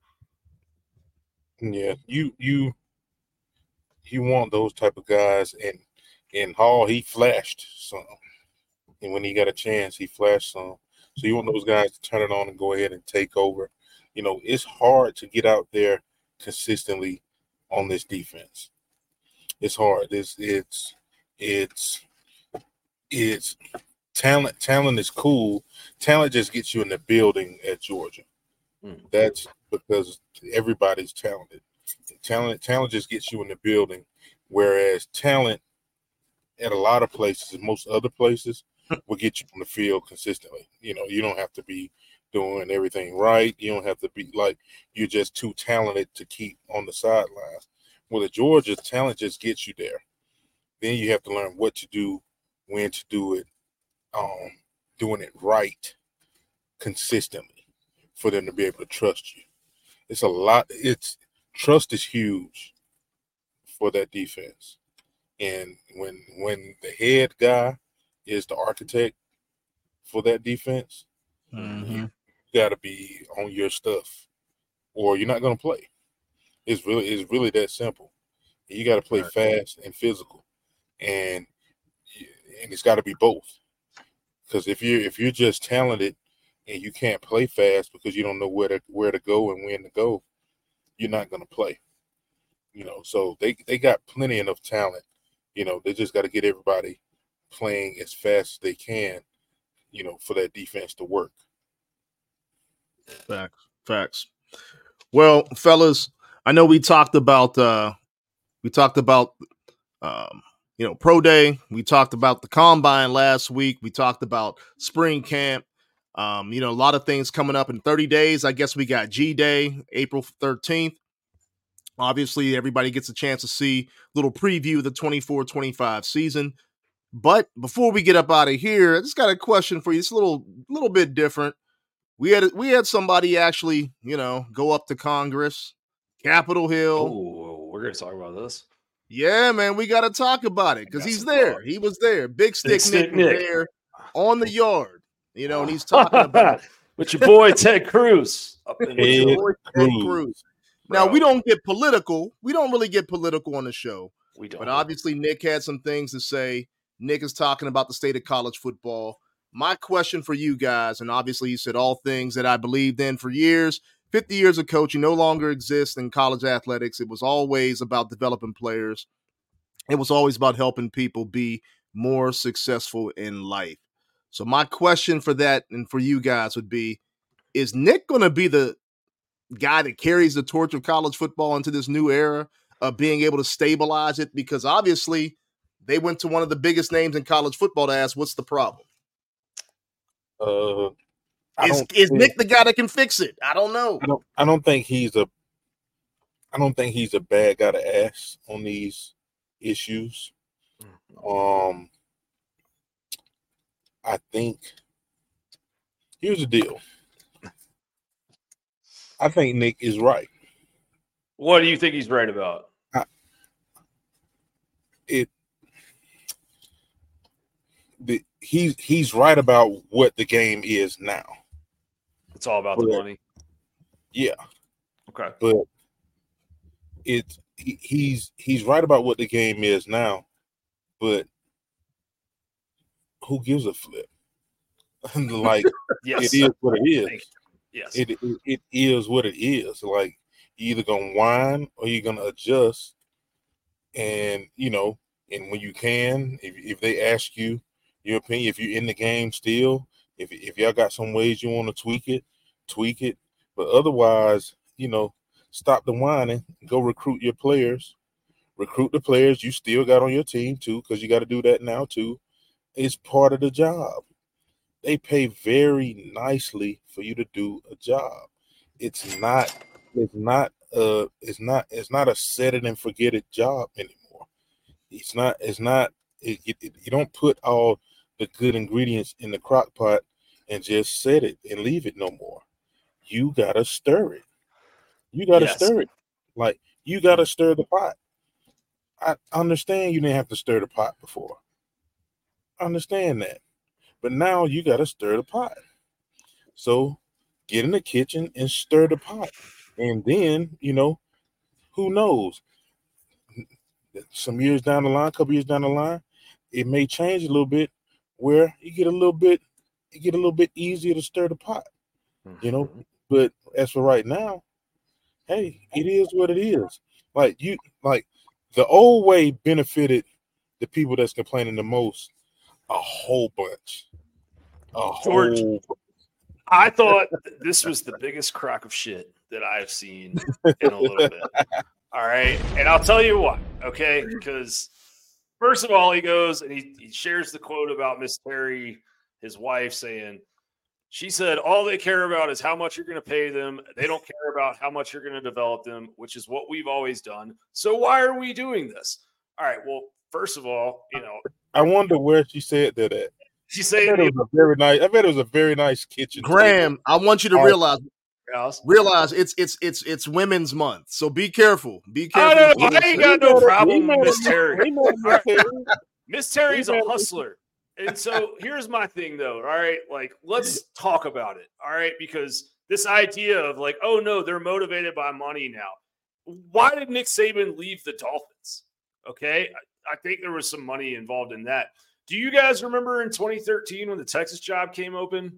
D: Yeah, you you you want those type of guys, and in Hall he flashed some, and when he got a chance, he flashed some. So you want those guys to turn it on and go ahead and take over. You know, it's hard to get out there consistently on this defense. It's hard. It's it's it's it's talent. Talent is cool. Talent just gets you in the building at Georgia. Mm. That's because everybody's talented. Talent, talent just gets you in the building, whereas talent at a lot of places, and most other places, will get you on the field consistently. You know, you don't have to be doing everything right. You don't have to be like you're just too talented to keep on the sidelines. Well, at Georgia, talent just gets you there. Then you have to learn what to do, when to do it, um, doing it right consistently for them to be able to trust you. It's a lot. It's trust is huge for that defense. And when when the head guy is the architect for that defense, mm-hmm. you got to be on your stuff, or you're not going to play. It's really it's really that simple. You got to play right. fast and physical, and and it's got to be both. Because if you if you're just talented and you can't play fast because you don't know where to where to go and when to go, you're not going to play. You know, so they they got plenty enough talent. You know, they just got to get everybody playing as fast as they can, you know, for that defense to work.
C: Facts. Facts. Well, fellas, I know we talked about uh, we talked about um, you know, pro day. We talked about the combine last week. We talked about spring camp. Um, you know, a lot of things coming up in thirty days. I guess we got G Day, April thirteenth. Obviously, everybody gets a chance to see a little preview of the twenty-four twenty-five season. But before we get up out of here, I just got a question for you. It's a little, little bit different. We had we had somebody actually, you know, go up to Congress, Capitol Hill.
E: Oh, we're gonna talk about this.
C: Yeah, man, we got to talk about it because he's there. Thoughts. He was there. Big Stick, Big Stick Nick was Nick. there on the yard, you know, and he's talking about
E: with your boy Ted Cruz. Up in
C: with your boy Ted Cruz. Now, we don't get political. We don't really get political on the show.
E: We don't.
C: But obviously, Nick had some things to say. Nick is talking about the state of college football. My question for you guys, and obviously you said all things that I believed in for years, fifty years of coaching no longer exists in college athletics. It was always about developing players. It was always about helping people be more successful in life. So my question for that and for you guys would be, is Nick going to be the guy that carries the torch of college football into this new era of being able to stabilize it? Because obviously they went to one of the biggest names in college football to ask, what's the problem?
D: Uh,
C: is is think, Nick the guy that can fix it? I don't know.
D: I don't, I don't think he's a I don't think he's a bad guy to ask on these issues. Um, I think here's the deal. I think Nick is right.
E: What do you think he's right about?
D: I, it the, he's he's right about what the game is now.
E: It's all about
D: but,
E: the money.
D: Yeah.
E: Okay.
D: But it he, he's he's right about what the game is now, but who gives a flip? Like
E: yes.
D: it is what it is.
E: Yes.
D: It, it it is what it is. Like you're either gonna whine or you're gonna adjust. And you know, and when you can, if if they ask you your opinion, if you're in the game still, if if y'all got some ways you want to tweak it, tweak it. But otherwise, you know, stop the whining. Go recruit your players. Recruit the players you still got on your team too, because you got to do that now too. It's part of the job. They pay very nicely for you to do a job. It's not, it's not, uh, it's not, it's not a set it and forget it job anymore. It's not, it's not, It, it, it, you don't put all the good ingredients in the crock pot and just set it and leave it no more. You gotta stir it. You gotta
E: Yes.
D: stir it. Like you gotta stir the pot. I understand you didn't have to stir the pot before. I understand that. But now you gotta stir the pot. So get in the kitchen and stir the pot. And then, you know, who knows? Some years down the line, a couple years down the line, it may change a little bit where you get a little bit, you get a little bit easier to stir the pot, you know. But as for right now, hey, it is what it is. Like you, like the old way benefited the people that's complaining the most a whole bunch. A
E: George,
D: whole
E: I thought this was the biggest crock of shit that I've seen in a little bit. All right. And I'll tell you what, okay? Because first of all, he goes and he, he shares the quote about Miss Terry, his wife, saying, she said, all they care about is how much you're going to pay them. They don't care about how much you're going to develop them, which is what we've always done. So why are we doing this? All right. Well, first of all, you know,
D: I wonder where she said that at.
E: she's
D: I
E: saying,
D: bet it was a very nice. I bet it was a very nice kitchen.
C: Graham, I want you to
D: Oh.
C: realize
E: House.
C: realize it's it's it's it's Women's Month, so be careful. Be
E: I
C: careful.
E: don't know. I ain't got no problem with Miss Terry.
D: Terry.
E: Miss Terry's a
D: Amen.
E: hustler. And so here's my thing, though. All right. Like, let's talk about it. All right. Because this idea of like, oh, no, they're motivated by money now. Why did Nick Saban leave the Dolphins? Okay. I, I think there was some money involved in that. Do you guys remember in twenty thirteen when the Texas job came open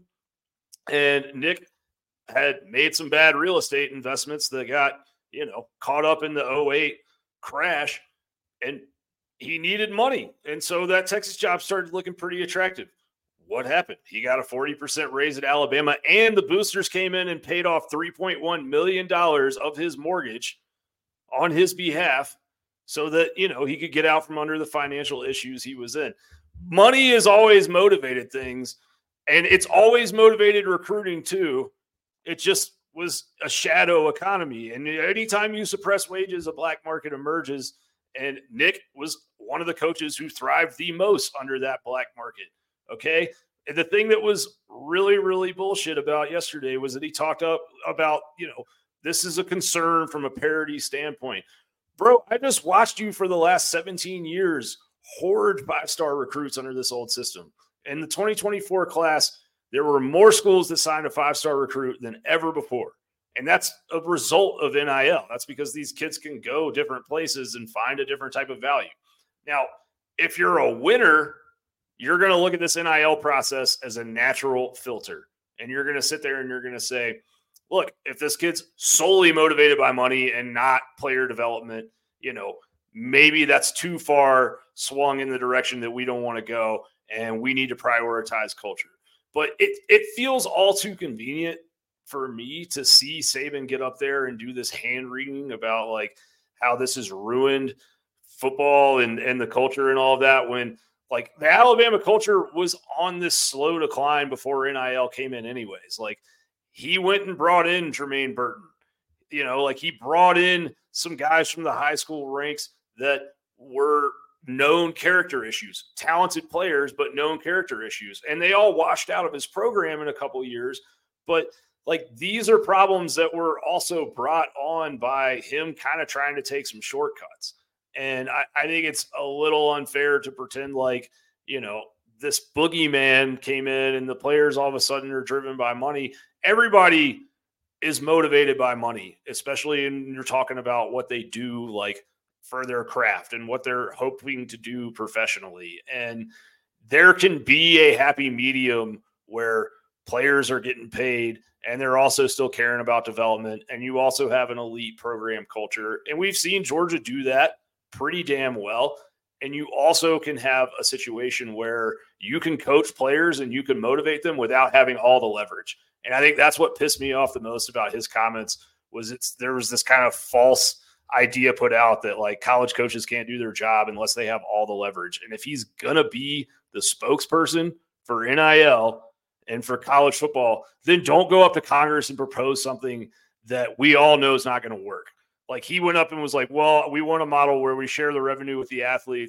E: and Nick had made some bad real estate investments that got, you know, caught up in the oh eight crash, and he needed money. And so that Texas job started looking pretty attractive. What happened? He got a forty percent raise at Alabama, and the boosters came in and paid off three point one million dollars of his mortgage on his behalf so that, you know, he could get out from under the financial issues he was in. Money has always motivated things, and it's always motivated recruiting too. It just was a shadow economy. And anytime you suppress wages, a black market emerges. And Nick was one of the coaches who thrived the most under that black market. Okay. And the thing that was really, really bullshit about yesterday was that he talked up about, you know, this is a concern from a parity standpoint. Bro, I just watched you for the last seventeen years hoard five-star recruits under this old system. In the twenty twenty-four class, there were more schools that signed a five-star recruit than ever before. And that's a result of N I L. That's because these kids can go different places and find a different type of value. Now, if you're a winner, you're going to look at this N I L process as a natural filter. And you're going to sit there and you're going to say, look, if this kid's solely motivated by money and not player development, you know, maybe that's too far swung in the direction that we don't want to go, and we need to prioritize culture. But it it feels all too convenient for me to see Saban get up there and do this hand-wringing about like how this has ruined football and, and the culture and all of that, when like the Alabama culture was on this slow decline before N I L came in anyways. Like he went and brought in Jermaine Burton, you know, like he brought in some guys from the high school ranks that were known character issues, talented players, but known character issues. And they all washed out of his program in a couple of years. But like, these are problems that were also brought on by him kind of trying to take some shortcuts. And I, I think it's a little unfair to pretend like, you know, this boogeyman came in and the players all of a sudden are driven by money. Everybody is motivated by money, especially when you're talking about what they do, like for their craft and what they're hoping to do professionally. And there can be a happy medium where players are getting paid and they're also still caring about development. And you also have an elite program culture. And we've seen Georgia do that pretty damn well. And you also can have a situation where you can coach players and you can motivate them without having all the leverage. And I think that's what pissed me off the most about his comments was it's there was this kind of false idea put out that like college coaches can't do their job unless they have all the leverage. And if he's going to be the spokesperson for N I L and for college football, then don't go up to Congress and propose something that we all know is not going to work. Like he went up and was like, well, we want a model where we share the revenue with the athletes,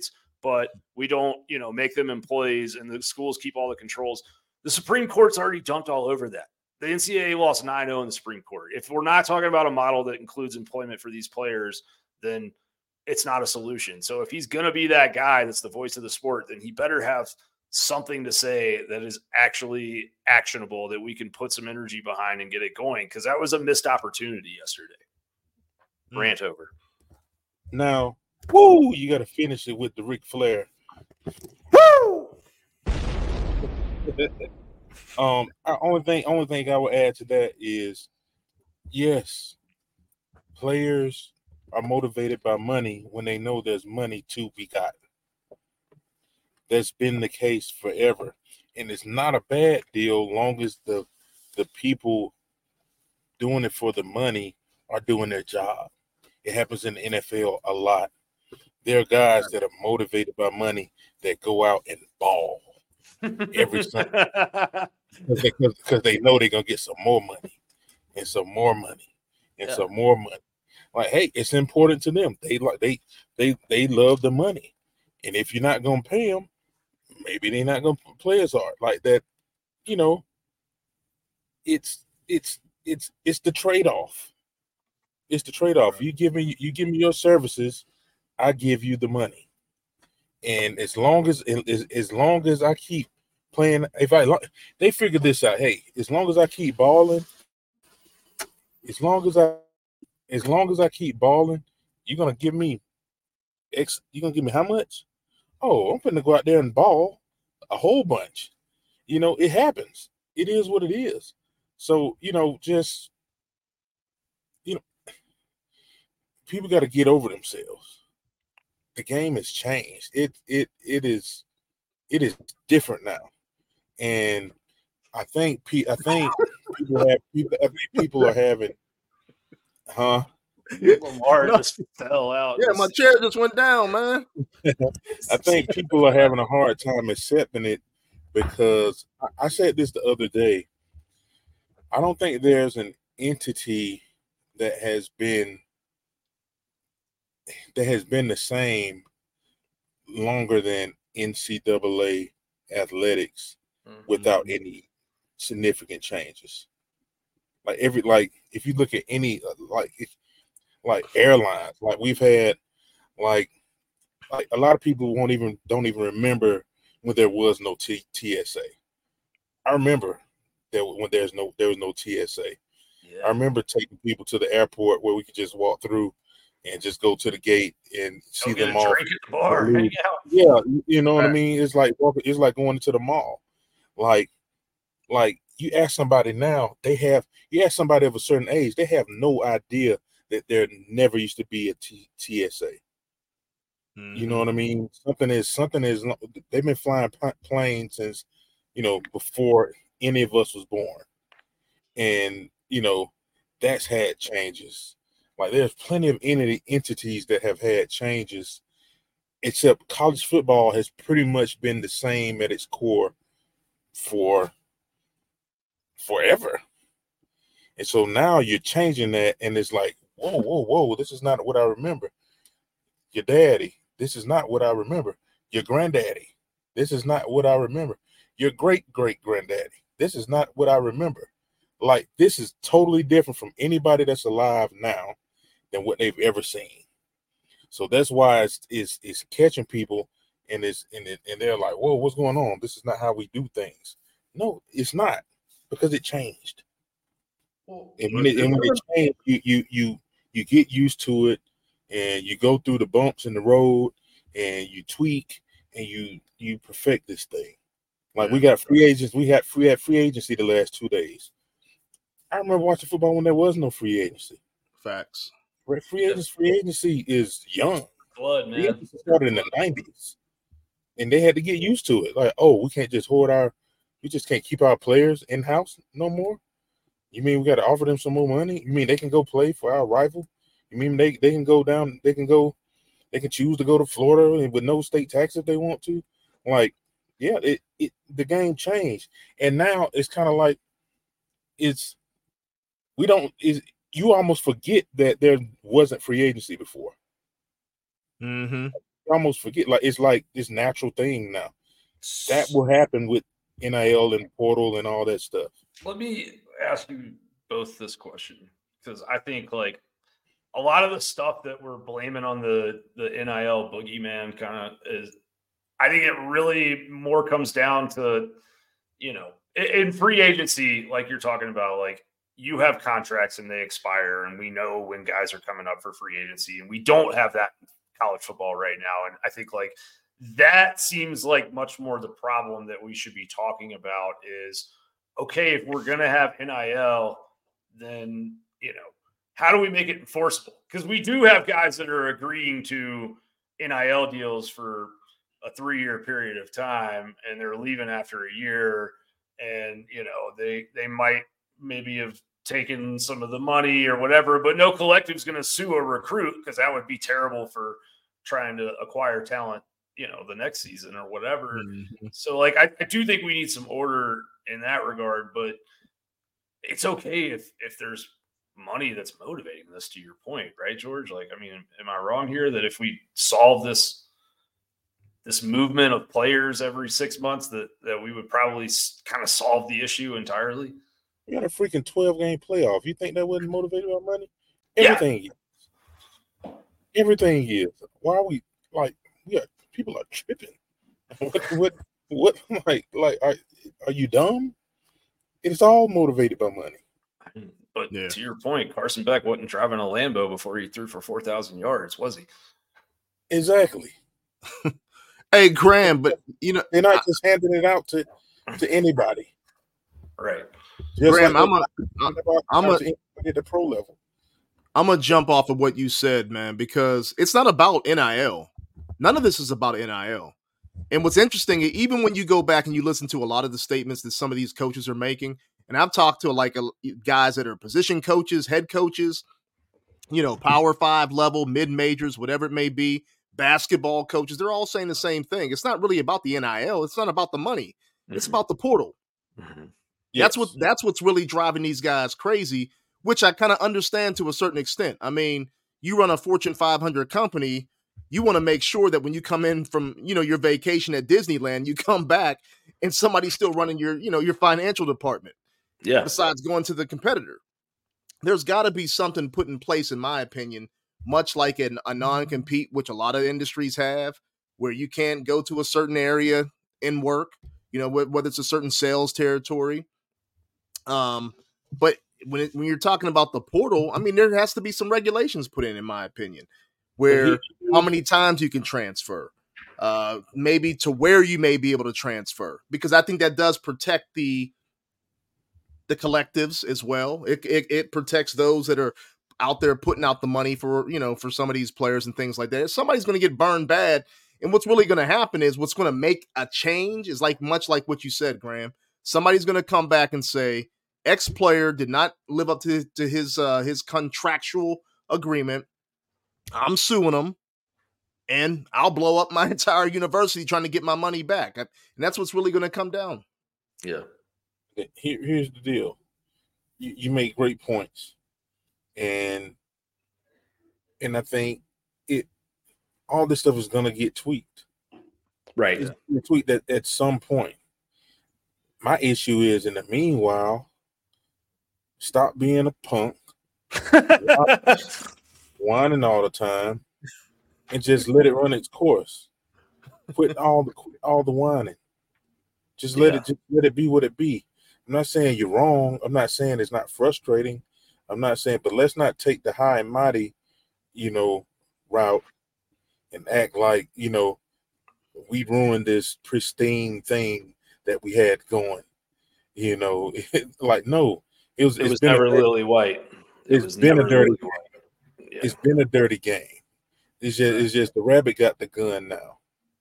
E: but we don't, you know, make them employees and the schools keep all the controls. The Supreme Court's already jumped all over that. The N C double A lost nine oh in the Supreme Court. If we're not talking about a model that includes employment for these players, then it's not a solution. So if he's going to be that guy that's the voice of the sport, then he better have something to say that is actually actionable that we can put some energy behind and get it going, because that was a missed opportunity yesterday. Mm. Rant over.
D: Now, woo, you got to finish it with the Ric Flair. Woo! um, our only thing, only thing I would add to that is, yes, players are motivated by money when they know there's money to be gotten. That's been the case forever, and it's not a bad deal long as the the people doing it for the money are doing their job. It happens in the N F L a lot. There are guys that are motivated by money that go out and ball every Sunday because they, they know they're gonna get some more money and some more money and yeah. some more money. Like, hey, it's important to them. They like they they they love the money, and if you're not gonna pay them, maybe they're not gonna play as hard. Like that, you know. It's it's it's it's the trade-off. It's the trade-off. You give me you give me your services, I give you the money. And as long as as, as long as I keep playing, if I they figured this out. Hey, as long as I keep balling, as long as I as long as I keep balling, you're gonna give me X. You're gonna give me how much? Oh, I'm gonna go out there and ball a whole bunch. You know, it happens. It is what it is. So, you know, just, you know, people got to get over themselves. The game has changed. It it it is it is different now, and I think I think people have people I think people are having, huh?
E: Lamar no. just fell out.
C: Yeah, my chair just went down, man.
D: I think people are having a hard time accepting it because I, I said this the other day. I don't think there's an entity that has been that has been the same longer than N C double A athletics mm-hmm. without any significant changes. Like every like if you look at any like if, like airlines, like we've had like like a lot of people won't even don't even remember when there was no T- TSA. I remember that when there's no there was no T S A. Yeah. I remember taking people to the airport where we could just walk through and just go to the gate and see
E: go
D: them all.
E: Drink at the bar, hang out.
D: Yeah, you know what right. I mean? It's like it's like going into the mall. Like like you ask somebody now, they have you ask somebody of a certain age, they have no idea that there never used to be a T- TSA. Mm-hmm. You know what I mean? Something is something is they've been flying planes since, you know, before any of us was born. And, you know, that's had changes. Like there's plenty of entity, entities that have had changes, except college football has pretty much been the same at its core for forever. And so now you're changing that, and it's like, whoa, whoa, whoa, this is not what I remember. Your daddy, this is not what I remember. Your granddaddy, this is not what I remember. Your great-great-granddaddy, this is not what I remember. Like, this is totally different from anybody that's alive now than what they've ever seen. So that's why it's it's, it's catching people, and it's and, it, and they're like, whoa, what's going on? This is not how we do things. No, it's not, because it changed. Well, and when it, and when it changed, you, you you you get used to it, and you go through the bumps in the road, and you tweak, and you you perfect this thing. Like we got free agents, we had free had free agency the last two days. I remember watching football when there was no free agency.
C: Facts.
D: Free agency, free agency is young.
E: Blood, man.
D: Free agency started in the nineties, and they had to get used to it. Like, oh, we can't just hoard our, we just can't keep our players in house no more. You mean we got to offer them some more money? You mean they can go play for our rival? You mean they, they can go down, they can go, they can choose to go to Florida with no state tax if they want to? Like, yeah, it, it the game changed. And now it's kind of like it's we don't is you almost forget that there wasn't free agency before.
C: Mm-hmm.
D: almost forget. Like it's like this natural thing now. That will happen with N I L and portal and all that stuff.
E: Let me ask you both this question, because I think like a lot of the stuff that we're blaming on the the N I L boogeyman kind of is, I think it really more comes down to, you know, in, in free agency, like you're talking about, like you have contracts and they expire, and we know when guys are coming up for free agency, and we don't have that in college football right now. And I think like that seems like much more the problem that we should be talking about is, okay, if we're going to have N I L, then, you know, how do we make it enforceable? Because we do have guys that are agreeing to N I L deals for a three-year period of time, and they're leaving after a year. And, you know, they, they might maybe have taken some of the money or whatever, but no collective's going to sue a recruit, because that would be terrible for trying to acquire talent, you know, the next season or whatever. Mm-hmm. So like, I, I do think we need some order in that regard, but it's okay if, if there's money that's motivating this, to your point, right, George? Like, I mean, am I wrong here that if we solve this, this movement of players every six months, that, that we would probably kind of solve the issue entirely?
D: You got a freaking twelve game playoff. You think that wasn't motivated by money? Everything yeah. is. Everything is. Why are we like, we are, people are tripping. What, what, what, like, like, are, are you dumb? It's all motivated by money.
E: But yeah. to your point, Carson Beck wasn't driving a Lambo before he threw for four thousand yards, was he?
D: Exactly.
C: Hey, Graham, but, you know,
D: they're not I, just handing it out to, to anybody.
E: Right.
D: Just
C: Graham,
D: like
C: I'm a, I'm a,
D: at the pro level.
C: I'm gonna jump off of what you said, man, because it's not about N I L. None of this is about N I L. And what's interesting, even when you go back and you listen to a lot of the statements that some of these coaches are making, and I've talked to like a, guys that are position coaches, head coaches, you know, power five level, mid majors, whatever it may be, basketball coaches, they're all saying the same thing. It's not really about the N I L. It's not about the money. Mm-hmm. It's about the portal. Mm-hmm. Yes. That's what that's what's really driving these guys crazy, which I kind of understand to a certain extent. I mean, you run a Fortune five hundred company, you want to make sure that when you come in from, you know, your vacation at Disneyland, you come back and somebody's still running your, you know, your financial department.
E: Yeah.
C: Besides going to the competitor. There's got to be something put in place, in my opinion, much like an, a non-compete, which a lot of industries have, where you can't go to a certain area in work, you know, whether it's a certain sales territory. Um, but when it, when you're talking about the portal, I mean, there has to be some regulations put in, in my opinion, where how many times you can transfer, uh, maybe to where you may be able to transfer, because I think that does protect the the collectives as well. It, it it protects those that are out there putting out the money for, you know, for some of these players and things like that. Somebody's going to get burned bad, and what's really going to happen is what's going to make a change is like much like what you said, Graham. Somebody's going to come back and say, X player did not live up to, to his uh, his contractual agreement. I'm suing him, and I'll blow up my entire university trying to get my money back. And that's what's really going to come down.
E: Yeah.
D: Here, here's the deal. You, you make great points, and and I think it all this stuff is going to get tweaked.
E: Right.
D: It's going to tweak that at some point. My issue is, in the meanwhile, stop being a punk, whining all the time, and just let it run its course. Quit all the all the whining. Just let yeah. it just let it be what it be. I'm not saying you're wrong. I'm not saying it's not frustrating. I'm not saying, but let's not take the high and mighty, you know, route and act like, you know, we ruined this pristine thing that we had going. You know, like no, it was.
E: It was never lily white.
D: It it's been a dirty. Yeah. It's been a dirty game. It's just, it's just the rabbit got the gun now.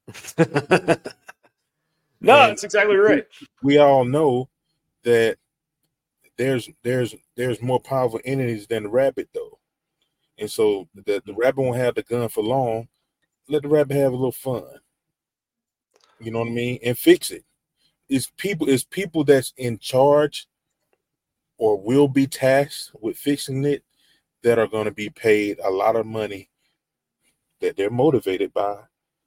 E: No, and that's exactly right.
D: We all know that there's there's there's more powerful entities than the rabbit, though, and so the the rabbit won't have the gun for long. Let the rabbit have a little fun. You know what I mean, and fix it. It's people. It's people that's in charge or will be tasked with fixing it that are going to be paid a lot of money that they're motivated by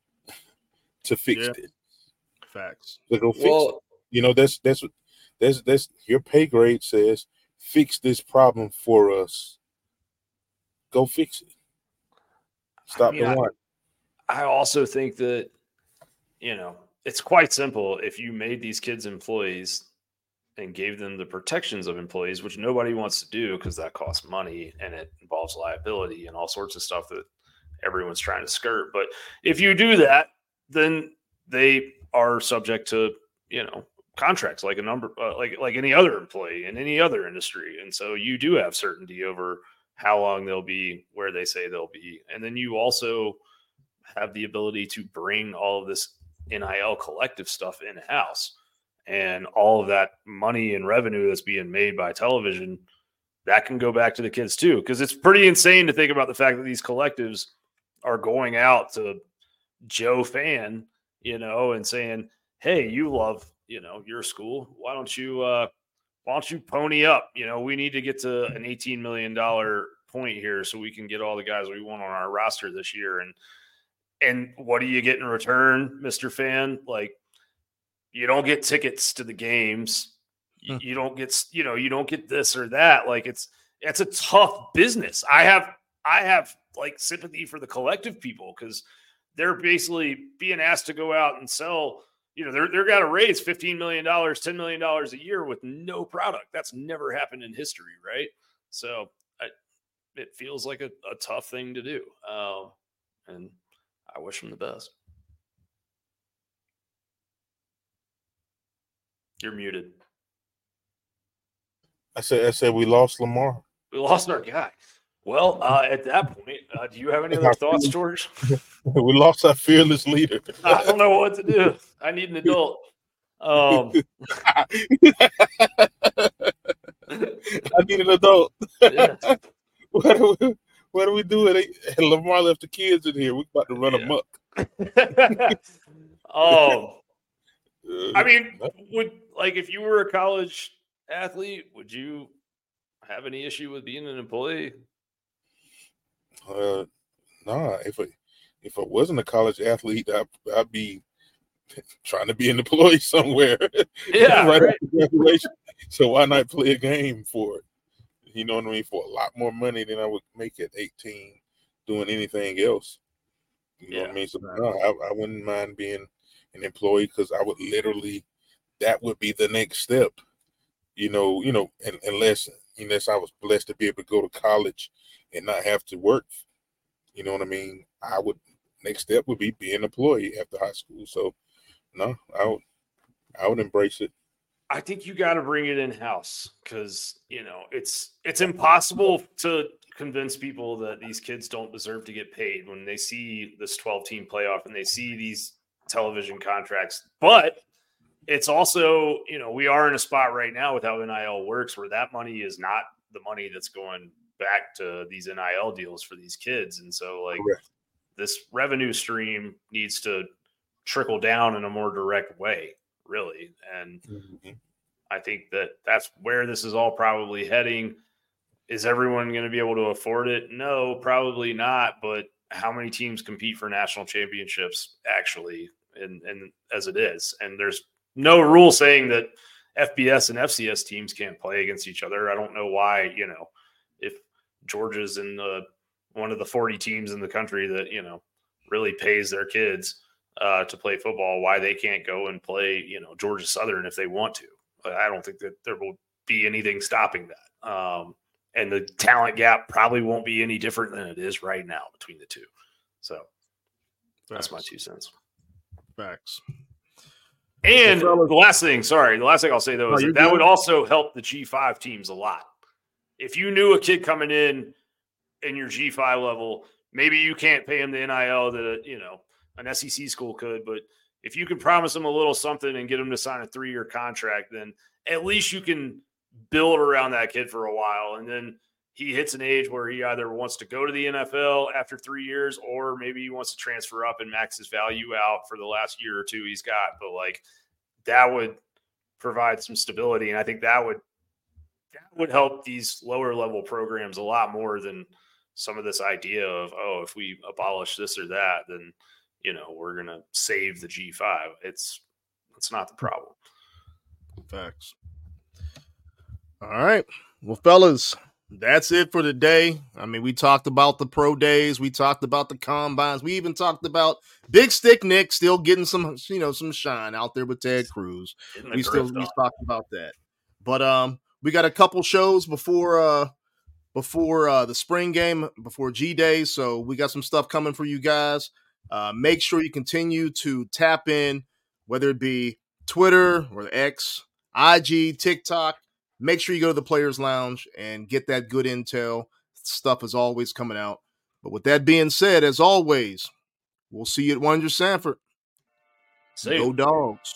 D: to fix
C: Yeah.
D: it.
C: Facts.
D: So go fix
B: Well,
D: it. You know, that's that's what that's that's your pay grade says. Fix this problem for us. Go fix it. Stop
E: I mean,
D: the
E: I-
D: one.
E: I also think that, you know, it's quite simple. If you made these kids employees and gave them the protections of employees, which nobody wants to do because that costs money and it involves liability and all sorts of stuff that everyone's trying to skirt. But if you do that, then they are subject to, you know, contracts like a number, uh, like like any other employee in any other industry. And so you do have certainty over how long they'll be where they say they'll be. And then you also have the ability to bring all of this N I L collective stuff in-house, and all of that money and revenue that's being made by television, that can go back to the kids too. Cause it's pretty insane to think about the fact that these collectives are going out to Joe Fan, you know, and saying, hey, you love, you know, your school. Why don't you, uh, why don't you pony up? You know, we need to get to an eighteen million dollars point here so we can get all the guys we want on our roster this year. And, and what do you get in return, Mister Fan? Like, you don't get tickets to the games. You,
C: Hmm.
E: you don't get, you know, you don't get this or that. Like, it's, it's a tough business. I have, I have like sympathy for the collective people because they're basically being asked to go out and sell. You know, they're, they're got to raise fifteen million dollars, ten million dollars a year with no product. That's never happened in history, right? So I, it feels like a, a tough thing to do. Um, and I wish them the best. You're muted.
D: I said I said we lost Lamar.
E: We lost our guy. Well, uh, at that point, uh, do you have any other thoughts, George?
D: We lost our fearless leader.
E: I don't know what to do. I need an adult. Um,
D: I need an adult.
E: yeah.
D: What do we, what do we do? It ain't- Lamar left the kids in here. We about to run
E: Yeah.
D: amok.
E: um,
D: Uh,
E: I mean, would like if you were a college athlete, would you have any issue with being an employee?
D: Uh, nah. If I if I wasn't a college athlete, I'd, I'd be trying to be an employee somewhere.
E: Yeah,
D: right
E: right.
D: after graduation. So why not play a game for it? You know what I mean? For a lot more money than I would make at eighteen, doing anything else. You know what I
E: Yeah.
D: mean? So no, I, I wouldn't mind being an employee because I would literally, that would be the next step. You know, you know, and, unless unless I was blessed to be able to go to college and not have to work. You know what I mean? I would next step would be being an employee after high school. So no, I would I would embrace it.
E: I think you got to bring it in house because you know it's it's impossible to convince people that these kids don't deserve to get paid when they see this twelve team playoff and they see these television contracts. But it's also, you know, we are in a spot right now with how N I L works where that money is not the money that's going back to these N I L deals for these kids. And so like
D: Correct.
E: this revenue stream needs to trickle down in a more direct way, really. And
D: Mm-hmm.
E: I think that that's where this is all probably heading. Is everyone going to be able to afford it? No, probably not. But how many teams compete for national championships actually, and, and as it is? And there's no rule saying that F B S and F C S teams can't play against each other. I don't know why, you know, if Georgia's in the one of the forty teams in the country that, you know, really pays their kids uh, to play football, why they can't go and play, you know, Georgia Southern if they want to. I don't think that there will be anything stopping that. Um, and the talent gap probably won't be any different than it is right now between the two. So that's my
C: Facts.
E: two cents.
C: Facts.
E: And
C: Well,
E: the last thing, sorry, the last thing I'll say though
C: Oh,
E: is
C: you're
E: that, that
C: good.
E: would also help the G five teams a lot. If you knew a kid coming in in your G five level, maybe you can't pay him the N I L that, you know, an S E C school could, but if you can promise him a little something and get him to sign a three-year contract, then at least you can build around that kid for a while. And then he hits an age where he either wants to go to the N F L after three years, or maybe he wants to transfer up and max his value out for the last year or two he's got. But like that would provide some stability. And I think that would, that would help these lower level programs a lot more than some of this idea of, oh, if we abolish this or that, then, you know, we're going to save the G five. It's, it's not the problem.
C: Facts. All right. Well, fellas, that's it for today. I mean, we talked about the pro days. We talked about the combines. We even talked about Big Stick Nick still getting some, you know, some shine out there with Ted Cruz. We still we talked about that. But um, we got a couple shows before uh before uh the spring game, before G Day. So we got some stuff coming for you guys. Uh, make sure you continue to tap in, whether it be Twitter or X, I G, TikTok. Make sure you go to the Players Lounge and get that good intel. Stuff is always coming out. But with that being said, as always, we'll see you at one hundred Sanford.
E: See
C: Go Dogs.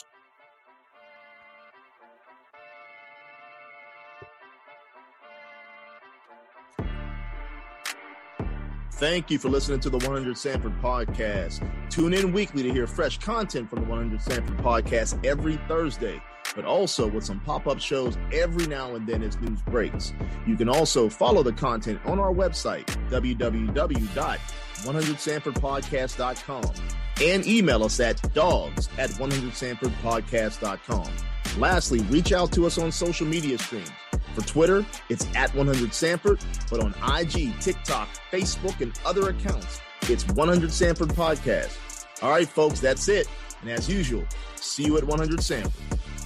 C: Thank you for listening to the one hundred Sanford podcast. Tune in weekly to hear fresh content from the one hundred Sanford podcast every Thursday, but also with some pop-up shows every now and then as news breaks. You can also follow the content on our website, w w w dot one hundred sanford podcast dot com, and email us at dogs at one hundred sanford podcast dot com. Lastly, reach out to us on social media streams. For Twitter, it's at one hundred Sanford, but on I G, TikTok, Facebook, and other accounts, it's one hundred Sanford Podcast. All right, folks, that's it. And as usual, see you at one hundred Sanford.